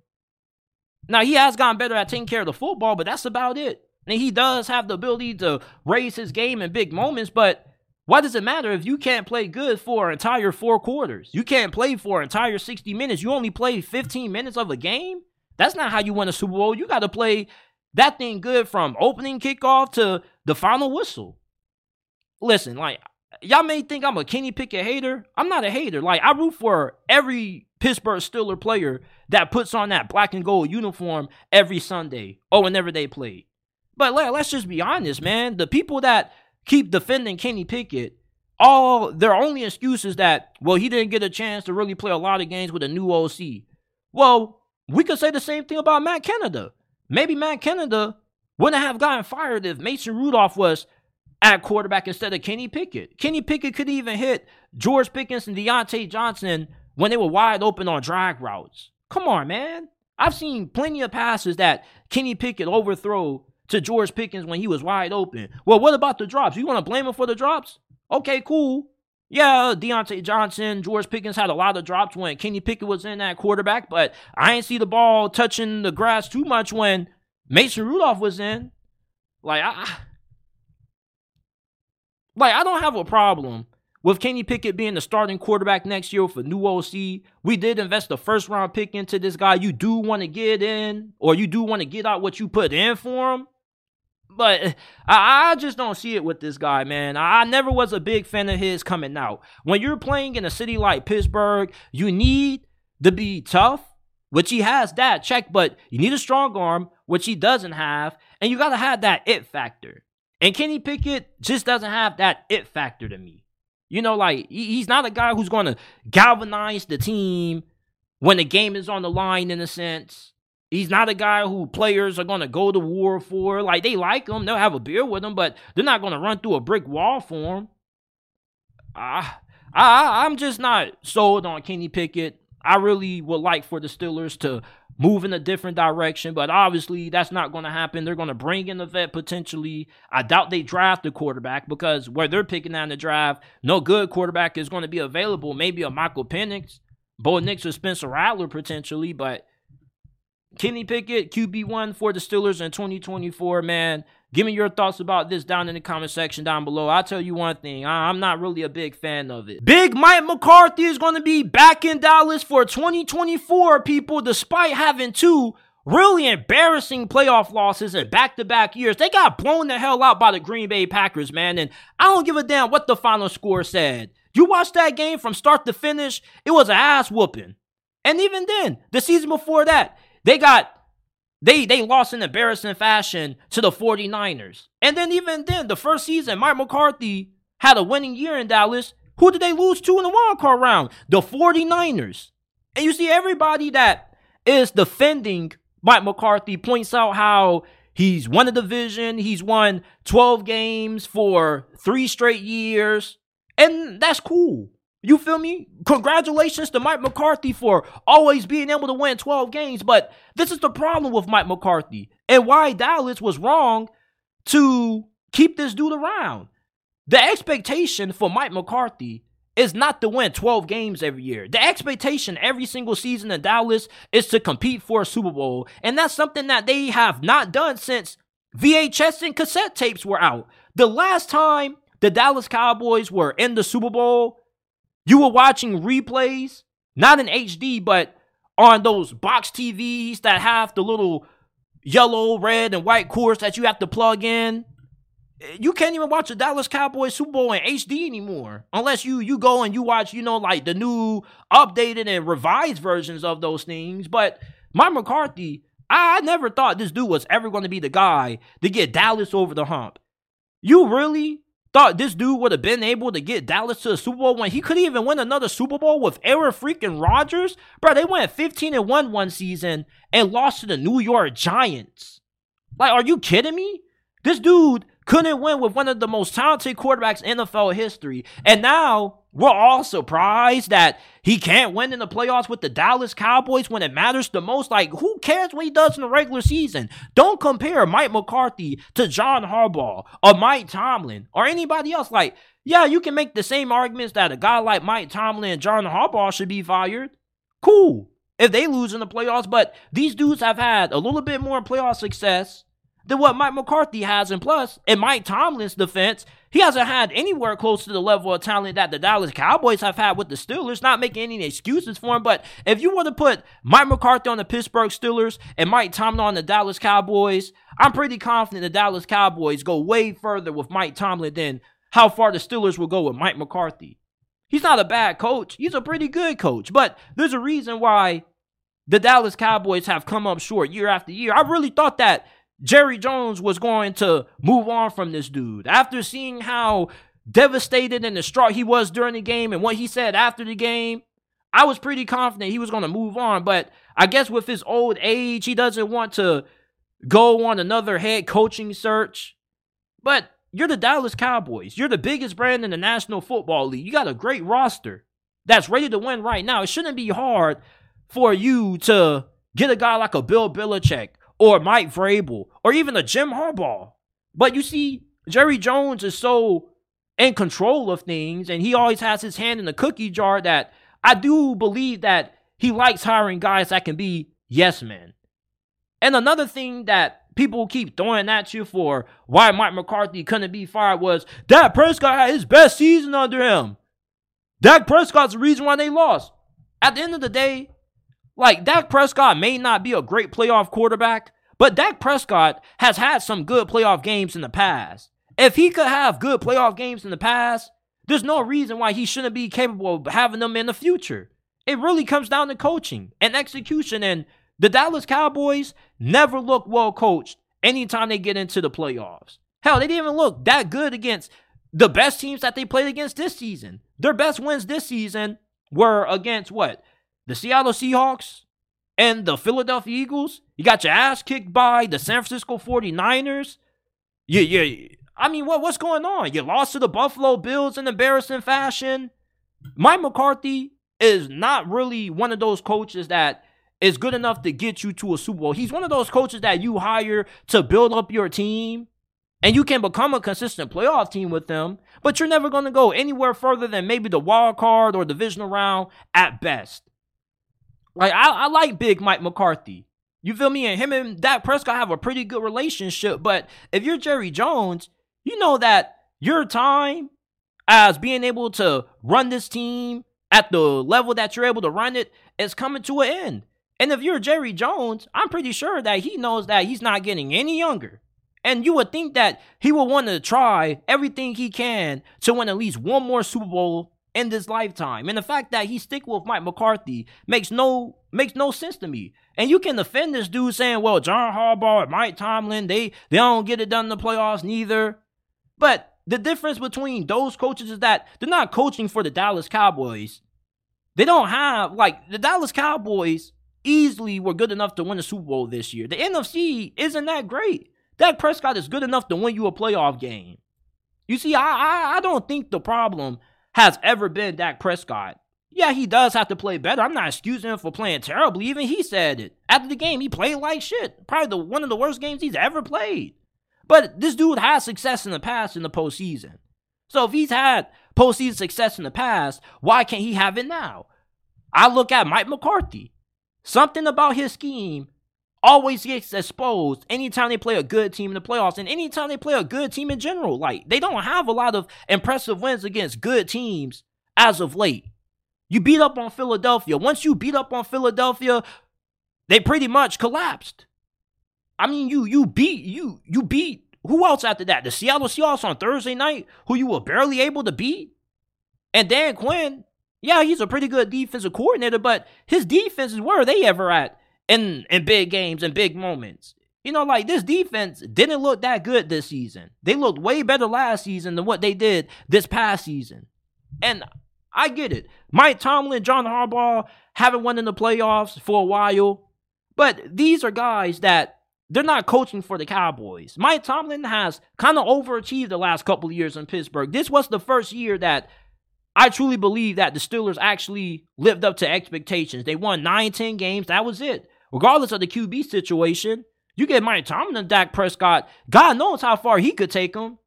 Now, he has gotten better at taking care of the football, but that's about it. And he does have the ability to raise his game in big moments, but why does it matter if you can't play good for an entire four quarters? You can't play for an entire sixty minutes. You only play fifteen minutes of a game? That's not how you win a Super Bowl. You got to play that thing good from opening kickoff to the final whistle. Listen, like, y'all may think I'm a Kenny Pickett hater. I'm not a hater. Like, I root for every Pittsburgh Steelers player that puts on that black and gold uniform every Sunday or whenever they play. But let, let's just be honest, man. The people that keep defending Kenny Pickett all their only excuse is that, well, he didn't get a chance to really play a lot of games with a new O C. Well, we could say the same thing about Matt Canada. Maybe Matt Canada wouldn't have gotten fired if Mason Rudolph was at quarterback instead of Kenny Pickett. Kenny Pickett could even hit George Pickens and Deontay Johnson when they were wide open on drag routes. Come on, man. I've seen plenty of passes that Kenny Pickett overthrow to George Pickens when he was wide open. Well, what about the drops? You want to blame him for the drops? Okay, cool. Yeah, Deontay Johnson, George Pickens had a lot of drops when Kenny Pickett was in that quarterback, but I ain't see the ball touching the grass too much when Mason Rudolph was in. Like, I... Like, I don't have a problem with Kenny Pickett being the starting quarterback next year for new O C. We did invest a first-round pick into this guy. You do want to get in, or you do want to get out what you put in for him. But I, I just don't see it with this guy, man. I, I never was a big fan of his coming out. When you're playing in a city like Pittsburgh, you need to be tough, which he has that, check, but you need a strong arm, which he doesn't have, and you got to have that it factor. And Kenny Pickett just doesn't have that it factor to me. You know, like, he's not a guy who's going to galvanize the team when the game is on the line, in a sense. He's not a guy who players are going to go to war for. Like, they like him. They'll have a beer with him, but they're not going to run through a brick wall for him. I, I, I'm just not sold on Kenny Pickett. I really would like for the Steelers to move in a different direction, but obviously that's not going to happen. They're going to bring in a vet potentially. I doubt they draft a quarterback because where they're picking out in the draft, no good quarterback is going to be available. Maybe a Michael Penix, Bo Nix, or Spencer Rattler potentially, but Kenny Pickett, Q B one for the Steelers in twenty twenty-four, man. Give me your thoughts about this down in the comment section down below. I'll tell you one thing. I'm not really a big fan of it. Big Mike McCarthy is going to be back in Dallas for twenty twenty-four, people, despite having two really embarrassing playoff losses in back-to-back years. They got blown the hell out by the Green Bay Packers, man, and I don't give a damn what the final score said. You watched that game from start to finish, it was an ass whooping. And even then, the season before that, They got, they they lost in embarrassing fashion to the 49ers. And then even then, the first season, Mike McCarthy had a winning year in Dallas. Who did they lose to in the wild card round? The 49ers. And you see everybody that is defending Mike McCarthy points out how he's won a division. He's won twelve games for three straight years. And that's cool. You feel me? Congratulations to Mike McCarthy for always being able to win twelve games. But this is the problem with Mike McCarthy and why Dallas was wrong to keep this dude around. The expectation for Mike McCarthy is not to win twelve games every year. The expectation every single season in Dallas is to compete for a Super Bowl. And that's something that they have not done since V H S and cassette tapes were out. The last time the Dallas Cowboys were in the Super Bowl, you were watching replays, not in H D, but on those box T Vs that have the little yellow, red, and white cords that you have to plug in. You can't even watch the Dallas Cowboys Super Bowl in H D anymore. Unless you you go and you watch, you know, like the new updated and revised versions of those things. But Mike McCarthy, I never thought this dude was ever going to be the guy to get Dallas over the hump. You really thought this dude would have been able to get Dallas to the Super Bowl when he couldn't even win another Super Bowl with Aaron freaking Rodgers? Bro, they went fifteen and one one season and lost to the New York Giants. Like, are you kidding me? This dude couldn't win with one of the most talented quarterbacks in N F L history. And now we're all surprised that he can't win in the playoffs with the Dallas Cowboys when it matters the most. Like, who cares what he does in the regular season? Don't compare Mike McCarthy to John Harbaugh or Mike Tomlin or anybody else. Like, yeah, you can make the same arguments that a guy like Mike Tomlin and John Harbaugh should be fired. Cool, if they lose in the playoffs. But these dudes have had a little bit more playoff success than what Mike McCarthy has. And plus, in Mike Tomlin's defense, he hasn't had anywhere close to the level of talent that the Dallas Cowboys have had with the Steelers. Not making any excuses for him, but if you were to put Mike McCarthy on the Pittsburgh Steelers and Mike Tomlin on the Dallas Cowboys, I'm pretty confident the Dallas Cowboys go way further with Mike Tomlin than how far the Steelers will go with Mike McCarthy. He's not a bad coach. He's a pretty good coach, but there's a reason why the Dallas Cowboys have come up short year after year. I really thought that Jerry Jones was going to move on from this dude. After seeing how devastated and distraught he was during the game and what he said after the game, I was pretty confident he was going to move on. But I guess with his old age, he doesn't want to go on another head coaching search. But you're the Dallas Cowboys. You're the biggest brand in the National Football League. You got a great roster that's ready to win right now. It shouldn't be hard for you to get a guy like a Bill Belichick or Mike Vrabel or even a Jim Harbaugh. But you see, Jerry Jones is so in control of things, and he always has his hand in the cookie jar, that I do believe that he likes hiring guys that can be yes men. And another thing that people keep throwing at you for why Mike McCarthy couldn't be fired was Dak Prescott had his best season under him. Dak Prescott's the reason why they lost. At the end of the day, like, Dak Prescott may not be a great playoff quarterback, but Dak Prescott has had some good playoff games in the past. If he could have good playoff games in the past, there's no reason why he shouldn't be capable of having them in the future. It really comes down to coaching and execution, and the Dallas Cowboys never look well coached anytime they get into the playoffs. Hell, they didn't even look that good against the best teams that they played against this season. Their best wins this season were against what? The Seattle Seahawks and the Philadelphia Eagles. You got your ass kicked by the San Francisco forty-niners. Yeah, yeah. I mean, what, what's going on? You lost to the Buffalo Bills in embarrassing fashion. Mike McCarthy is not really one of those coaches that is good enough to get you to a Super Bowl. He's one of those coaches that you hire to build up your team, and you can become a consistent playoff team with them, but you're never going to go anywhere further than maybe the wild card or divisional round at best. Like, I, I like Big Mike McCarthy. You feel me? And him and Dak Prescott have a pretty good relationship, but if you're Jerry Jones, you know that your time as being able to run this team at the level that you're able to run it is coming to an end. And if you're Jerry Jones, I'm pretty sure that he knows that he's not getting any younger. And you would think that he would want to try everything he can to win at least one more Super Bowl in this lifetime. And the fact that he stick with Mike McCarthy makes no makes no sense to me. And you can defend this dude saying, well, John Harbaugh and Mike Tomlin, they, they don't get it done in the playoffs neither. But the difference between those coaches is that they're not coaching for the Dallas Cowboys. They don't have, like, the Dallas Cowboys easily were good enough to win the Super Bowl this year. The N F C isn't that great. Dak Prescott is good enough to win you a playoff game. You see, I, I, I don't think the problem has ever been Dak Prescott. Yeah, he does have to play better. I'm not excusing him for playing terribly. Even he said it. After the game, he played like shit. Probably the one of the worst games he's ever played. But this dude has success in the past in the postseason. So if he's had postseason success in the past, why can't he have it now? I look at Mike McCarthy. Something about his scheme always gets exposed anytime they play a good team in the playoffs and anytime they play a good team in general. Like, they don't have a lot of impressive wins against good teams as of late. You beat up on Philadelphia. Once you beat up on Philadelphia, they pretty much collapsed. I mean, you you beat you you beat who else after that? The Seattle Seahawks on Thursday night, who you were barely able to beat. And Dan Quinn, yeah, he's a pretty good defensive coordinator, but his defenses, where are they ever at in in big games and big moments? You know, like, this defense didn't look that good this season. They looked way better last season than what they did this past season. And I get it. Mike Tomlin, John Harbaugh haven't won in the playoffs for a while. But these are guys that they're not coaching for the Cowboys. Mike Tomlin has kind of overachieved the last couple of years in Pittsburgh. This was the first year that I truly believe that the Steelers actually lived up to expectations. They won nine, ten games. That was it. Regardless of the Q B situation, you get Mike Tomlin and Dak Prescott, God knows how far he could take them.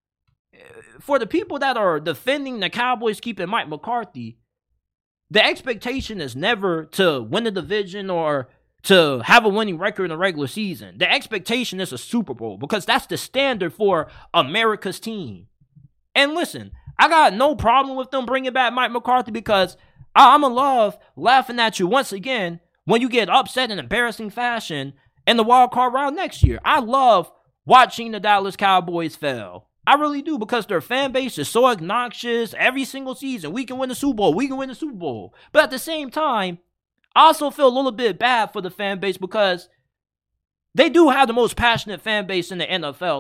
For the people that are defending the Cowboys keeping Mike McCarthy, the expectation is never to win the division or to have a winning record in the regular season. The expectation is a Super Bowl because that's the standard for America's team. And listen, I got no problem with them bringing back Mike McCarthy because I'm going to love laughing at you once again when you get upset in embarrassing fashion in the wild card round next year. I love watching the Dallas Cowboys fail. I really do, because their fan base is so obnoxious every single season. We can win the Super Bowl. We can win the Super Bowl. But at the same time, I also feel a little bit bad for the fan base because they do have the most passionate fan base in the N F L. Like,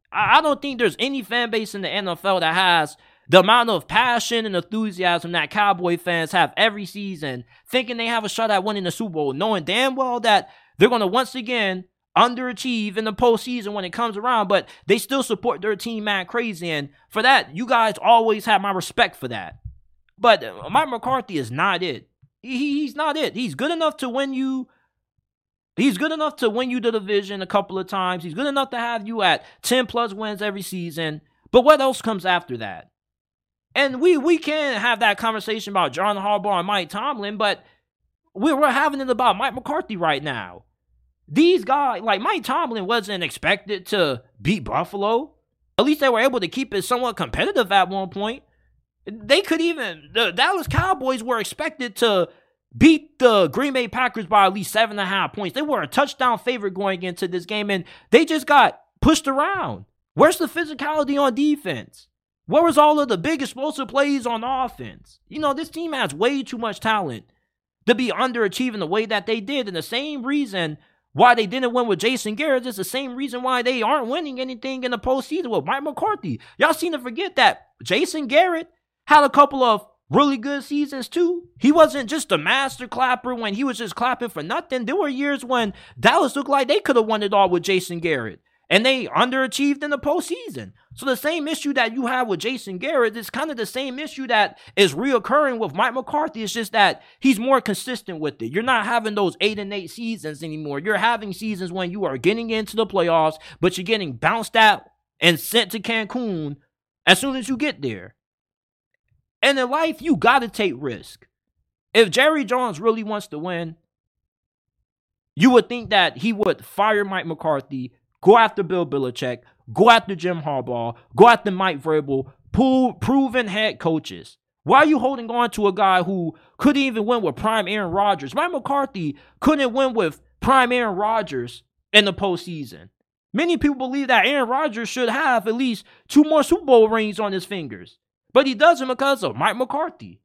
I, I don't think there's any fan base in the N F L that has the amount of passion and enthusiasm that Cowboy fans have every season, thinking they have a shot at winning the Super Bowl, knowing damn well that they're going to once again underachieve in the postseason when it comes around, but they still support their team mad crazy. And for that, you guys always have my respect for that. But Mike McCarthy is not it. He, he's not it. He's good enough to win you. He's good enough to win you the division a couple of times. He's good enough to have you at ten plus wins every season. But what else comes after that? And we we can have that conversation about John Harbaugh and Mike Tomlin, but we're, we're having it about Mike McCarthy right now. These guys, like Mike Tomlin wasn't expected to beat Buffalo. At least they were able to keep it somewhat competitive at one point. They could even, the Dallas Cowboys were expected to beat the Green Bay Packers by at least seven and a half points. They were a touchdown favorite going into this game, and they just got pushed around. Where's the physicality on defense? Where was all of the big explosive plays on offense? You know, this team has way too much talent to be underachieving the way that they did. And the same reason why they didn't win with Jason Garrett is the same reason why they aren't winning anything in the postseason with Mike McCarthy. Y'all seem to forget that Jason Garrett had a couple of really good seasons too. He wasn't just a master clapper when he was just clapping for nothing. There were years when Dallas looked like they could have won it all with Jason Garrett, and they underachieved in the postseason. So the same issue that you have with Jason Garrett is kind of the same issue that is reoccurring with Mike McCarthy. It's just that he's more consistent with it. You're not having those eight and eight seasons anymore. You're having seasons when you are getting into the playoffs, but you're getting bounced out and sent to Cancun as soon as you get there. And in life, you got to take risk. If Jerry Jones really wants to win, you would think that he would fire Mike McCarthy, go after Bill Belichick, go after Jim Harbaugh, go after Mike Vrabel, pull proven head coaches. Why are you holding on to a guy who couldn't even win with prime Aaron Rodgers? Mike McCarthy couldn't win with prime Aaron Rodgers in the postseason. Many people believe that Aaron Rodgers should have at least two more Super Bowl rings on his fingers, but he doesn't because of Mike McCarthy.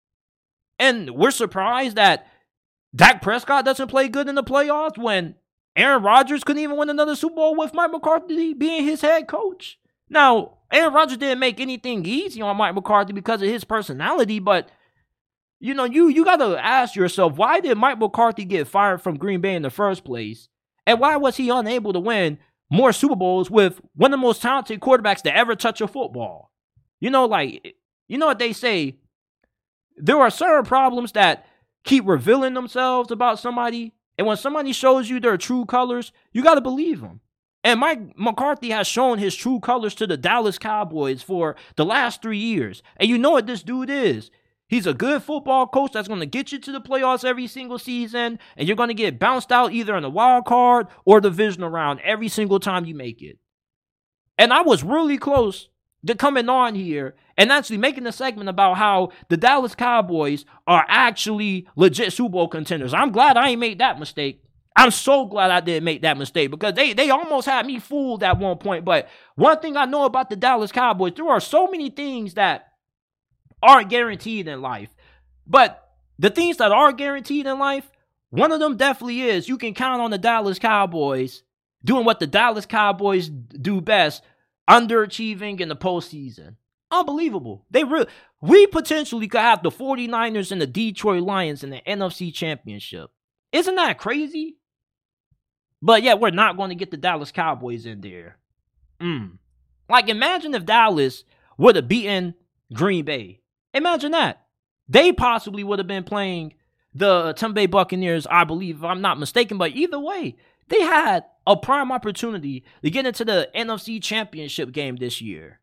And we're surprised that Dak Prescott doesn't play good in the playoffs when Aaron Rodgers couldn't even win another Super Bowl with Mike McCarthy being his head coach. Now, Aaron Rodgers didn't make anything easy on Mike McCarthy because of his personality, but, you know, you, you got to ask yourself, why did Mike McCarthy get fired from Green Bay in the first place? And why was he unable to win more Super Bowls with one of the most talented quarterbacks to ever touch a football? You know, like, you know what they say? There are certain problems that keep revealing themselves about somebody, and when somebody shows you their true colors, you got to believe them. And Mike McCarthy has shown his true colors to the Dallas Cowboys for the last three years. And you know what this dude is. He's a good football coach that's going to get you to the playoffs every single season, and you're going to get bounced out either in the wild card or the divisional round every single time you make it. And I was really close to coming on here and actually making a segment about how the Dallas Cowboys are actually legit Super Bowl contenders. I'm glad I ain't made that mistake. I'm so glad I didn't make that mistake because they, they almost had me fooled at one point. But one thing I know about the Dallas Cowboys, there are so many things that aren't guaranteed in life. But the things that are guaranteed in life, one of them definitely is you can count on the Dallas Cowboys doing what the Dallas Cowboys do best, underachieving in the postseason. Unbelievable. They really, we potentially could have the 49ers and the Detroit Lions in the N F C Championship. Isn't that crazy? But yeah, we're not going to get the Dallas Cowboys in there. Mm. Like, imagine if Dallas would have beaten Green Bay. Imagine that. They possibly would have been playing the Tampa Bay Buccaneers, I believe, if I'm not mistaken. But either way, they had a prime opportunity to get into the N F C Championship game this year.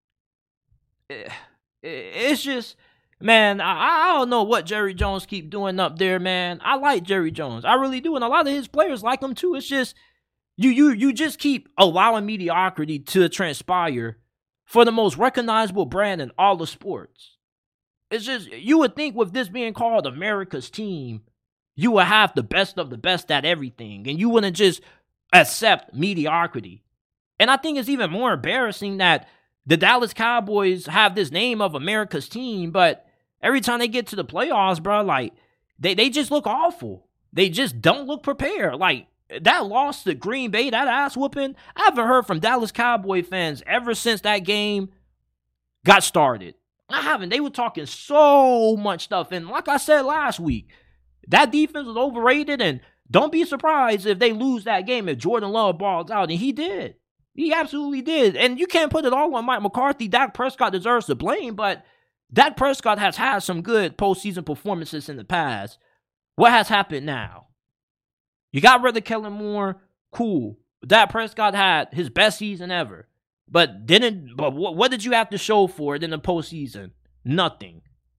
It's just, man, I, I don't know what Jerry Jones keep doing up there, man. I like Jerry Jones. I really do. And a lot of his players like him too. It's just, you you you just keep allowing mediocrity to transpire for the most recognizable brand in all the sports. It's just, you would think with this being called America's team, you would have the best of the best at everything. And you wouldn't just accept mediocrity. And I think it's even more embarrassing that the Dallas Cowboys have this name of America's team, but every time they get to the playoffs, bro, like, they, they just look awful. They just don't look prepared. Like, that loss to Green Bay, that ass whooping, I haven't heard from Dallas Cowboy fans ever since that game got started. I haven't. They were talking so much stuff. And like I said last week, that defense was overrated. And don't be surprised if they lose that game if Jordan Love balls out. And he did. He absolutely did. And you can't put it all on Mike McCarthy. Dak Prescott deserves the blame. But Dak Prescott has had some good postseason performances in the past. What has happened now? You got rid of Kellen Moore. Cool. Dak Prescott had his best season ever. But didn't. But what, what did you have to show for it in the postseason? Nothing.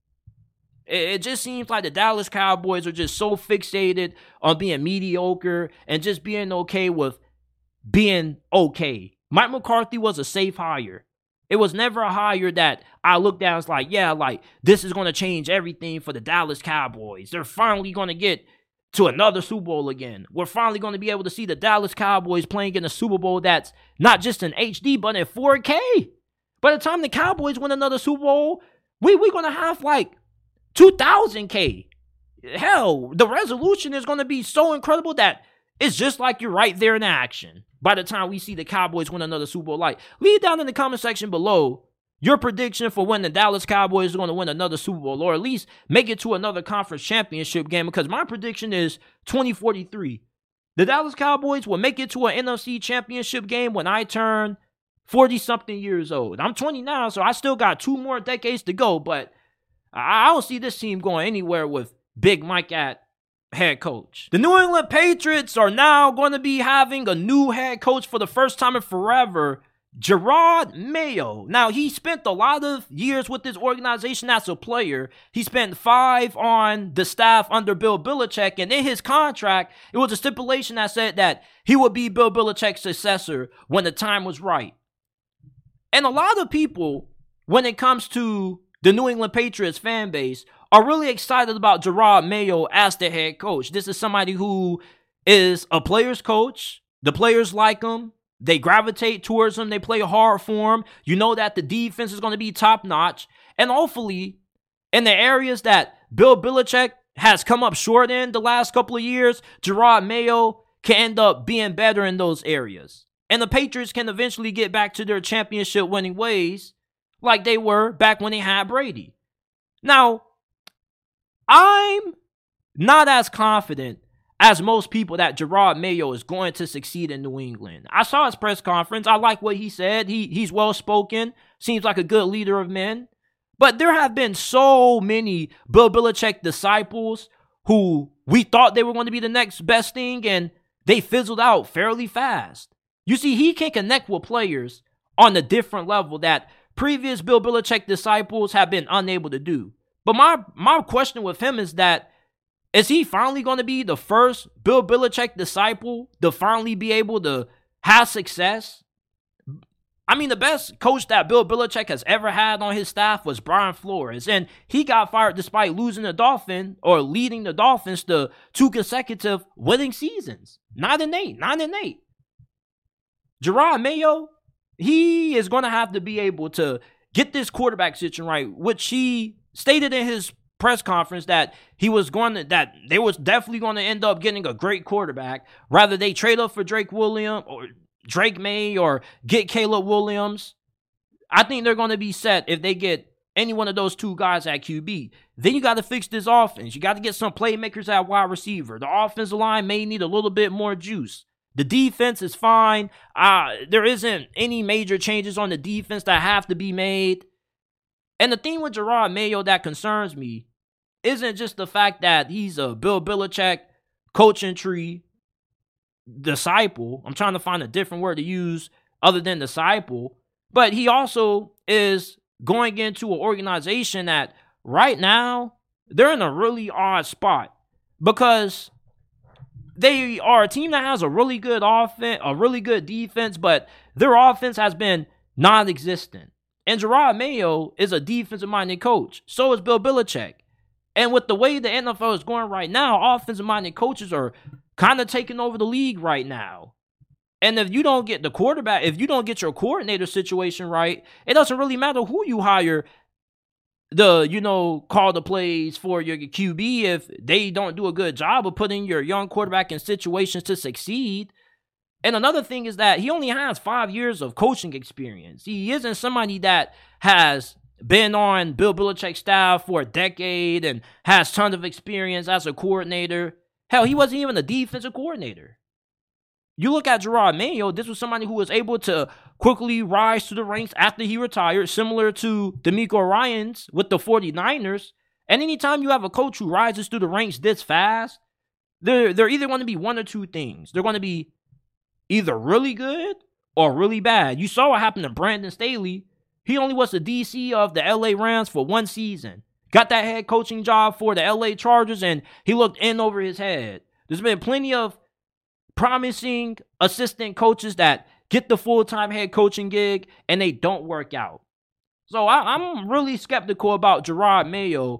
It, it just seems like the Dallas Cowboys are just so fixated on being mediocre and just being okay with being okay. Mike McCarthy was a safe hire. It was never a hire that I looked at and was like, yeah, like, this is going to change everything for the Dallas Cowboys. They're finally going to get to another Super Bowl again. We're finally going to be able to see the Dallas Cowboys playing in a Super Bowl that's not just in H D, but in four K. By the time the Cowboys win another Super Bowl, we, we're going to have like two thousand K. Hell, the resolution is going to be so incredible that it's just like you're right there in action. By the time we see the Cowboys win another Super Bowl, like, leave down in the comment section below your prediction for when the Dallas Cowboys are going to win another Super Bowl, or at least make it to another conference championship game, because my prediction is twenty forty-three. The Dallas Cowboys will make it to an N F C championship game when I turn forty-something years old. I'm twenty now, so I still got two more decades to go, but I don't see this team going anywhere with Big Mike at head coach. The New England Patriots are now going to be having a new head coach for the first time in forever, Jerod Mayo. Now, he spent a lot of years with this organization as a player. He spent five on the staff under Bill Belichick, and in his contract, it was a stipulation that said that he would be Bill Belichick's successor when the time was right. And a lot of people, when it comes to the New England Patriots fan base, are really excited about Jerod Mayo as the head coach. This is somebody who is a player's coach. The players like him. They gravitate towards him. They play hard for him. You know that the defense is going to be top-notch. And hopefully, in the areas that Bill Belichick has come up short in the last couple of years, Jerod Mayo can end up being better in those areas. And the Patriots can eventually get back to their championship-winning ways like they were back when they had Brady. Now, I'm not as confident as most people that Jerod Mayo is going to succeed in New England. I saw his press conference. I like what he said. He He's well-spoken. Seems like a good leader of men. But there have been so many Bill Belichick disciples who we thought they were going to be the next best thing, and they fizzled out fairly fast. You see, he can connect with players on a different level that previous Bill Belichick disciples have been unable to do. But my, my question with him is that, is he finally going to be the first Bill Belichick disciple to finally be able to have success? I mean, the best coach that Bill Belichick has ever had on his staff was Brian Flores, and he got fired despite losing the Dolphins, or leading the Dolphins to two consecutive winning seasons. Nine and eight, nine and eight. Jerod Mayo, he is going to have to be able to get this quarterback situation right, which he stated in his press conference that he was going to, that they was definitely going to end up getting a great quarterback. Rather they trade up for Drake Williams or Drake May or get Caleb Williams. I think they're going to be set if they get any one of those two guys at Q B. Then you got to fix this offense. You got to get some playmakers at wide receiver. The offensive line may need a little bit more juice. The defense is fine. Uh, there isn't any major changes on the defense that have to be made. And the thing with Jerod Mayo that concerns me isn't just the fact that he's a Bill Belichick coaching tree disciple. I'm trying to find a different word to use other than disciple. But he also is going into an organization that right now, they're in a really odd spot. Because they are a team that has a really good offense, a really good defense, but their offense has been non-existent. And Jerod Mayo is a defensive-minded coach. So is Bill Belichick. And with the way the N F L is going right now, offensive-minded coaches are kind of taking over the league right now. And if you don't get the quarterback, if you don't get your coordinator situation right, it doesn't really matter who you hire the, you know, call the plays for your Q B if they don't do a good job of putting your young quarterback in situations to succeed. And another thing is that he only has five years of coaching experience. He isn't somebody that has been on Bill Belichick's staff for a decade and has tons of experience as a coordinator. Hell, he wasn't even a defensive coordinator. You look at Jerod Mayo, this was somebody who was able to quickly rise to the ranks after he retired, similar to DeMeco Ryans with the 49ers. And anytime you have a coach who rises through the ranks this fast, they're, they're either going to be one or two things. They're going to be either really good or really bad. You saw what happened to Brandon Staley. He only was the D C of the L A Rams for one season. Got that head coaching job for the L A Chargers, and he looked in over his head. There's been plenty of promising assistant coaches that get the full-time head coaching gig, and they don't work out. So I, I'm really skeptical about Jerod Mayo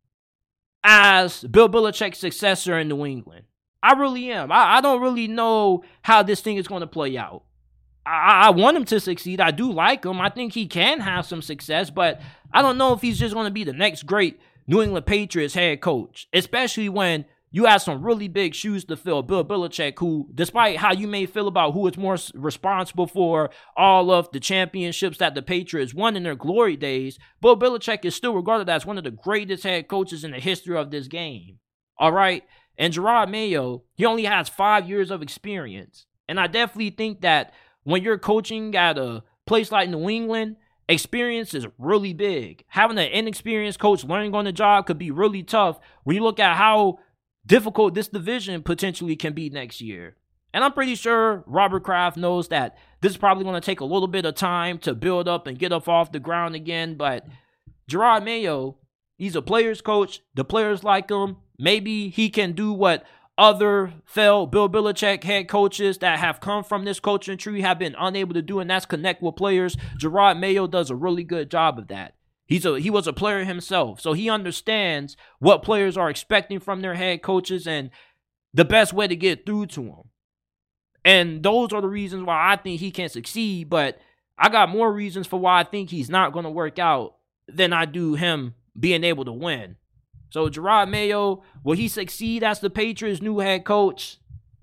as Bill Belichick's successor in New England. I really am. I, I don't really know how this thing is going to play out. I, I want him to succeed. I do like him. I think he can have some success, but I don't know if he's just going to be the next great New England Patriots head coach, especially when you have some really big shoes to fill. Bill Belichick, who, despite how you may feel about who is more responsible for all of the championships that the Patriots won in their glory days, Bill Belichick is still regarded as one of the greatest head coaches in the history of this game. All right? And Jerod Mayo, he only has five years of experience. And I definitely think that when you're coaching at a place like New England, experience is really big. Having an inexperienced coach learning on the job could be really tough when you look at how difficult this division potentially can be next year. And I'm pretty sure Robert Kraft knows that this is probably going to take a little bit of time to build up and get up off the ground again. But Jerod Mayo, he's a player's coach. The players like him. Maybe he can do what other failed Bill Belichick head coaches that have come from this coaching tree have been unable to do, and that's connect with players. Jerod Mayo does a really good job of that. He's a he was a player himself, so he understands what players are expecting from their head coaches and the best way to get through to them. And those are the reasons why I think he can succeed, but I got more reasons for why I think he's not going to work out than I do him being able to win. So Jerod Mayo, will he succeed as the Patriots' new head coach?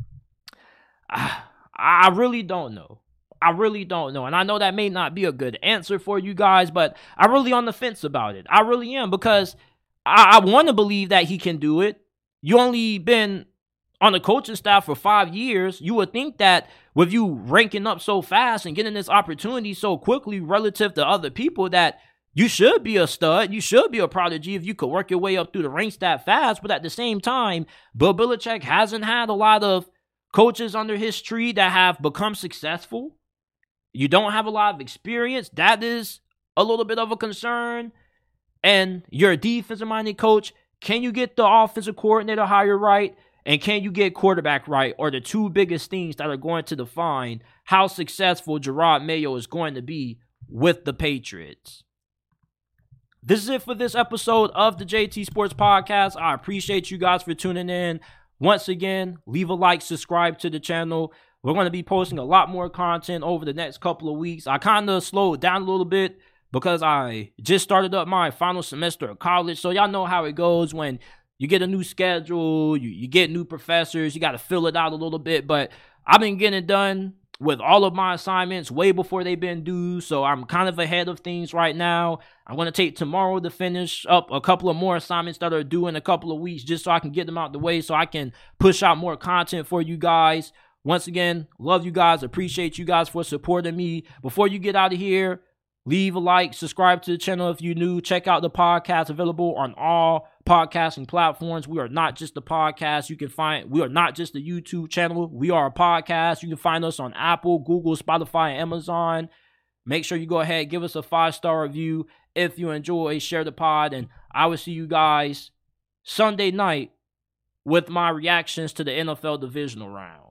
I, I really don't know. I really don't know. And I know that may not be a good answer for you guys, but I'm really on the fence about it. I really am, because I, I want to believe that he can do it. You only been on the coaching staff for five years. You would think that with you ranking up so fast and getting this opportunity so quickly relative to other people, that you should be a stud. You should be a prodigy if you could work your way up through the ranks that fast. But at the same time, Bill Belichick hasn't had a lot of coaches under his tree that have become successful. You don't have a lot of experience. That is a little bit of a concern. And you're a defensive-minded coach. Can you get the offensive coordinator hire right? And can you get quarterback right? Are the two biggest things that are going to define how successful Jerod Mayo is going to be with the Patriots. This is it for this episode of the J T Sports Podcast. I appreciate you guys for tuning in. Once again, leave a like, subscribe to the channel. We're going to be posting a lot more content over the next couple of weeks. I kind of slowed down a little bit because I just started up my final semester of college. So y'all know how it goes when you get a new schedule, you, you get new professors, you got to fill it out a little bit. But I've been getting it done with all of my assignments way before they've been due, so I'm kind of ahead of things right now. I'm going to take tomorrow to finish up a couple of more assignments that are due in a couple of weeks, just so I can get them out the way so I can push out more content for you guys. Once again, love you guys, appreciate you guys for supporting me. Before you get out of here, leave a like, subscribe to the channel if you're new. Check out the podcast, available on all podcasting platforms. We are not just a podcast. You can find, we are not just a YouTube channel. We are a podcast. You can find us on Apple, Google, Spotify, and Amazon. Make sure you go ahead, give us a five-star review if you enjoy, share the pod, and I will see you guys Sunday night with my reactions to the N F L divisional round.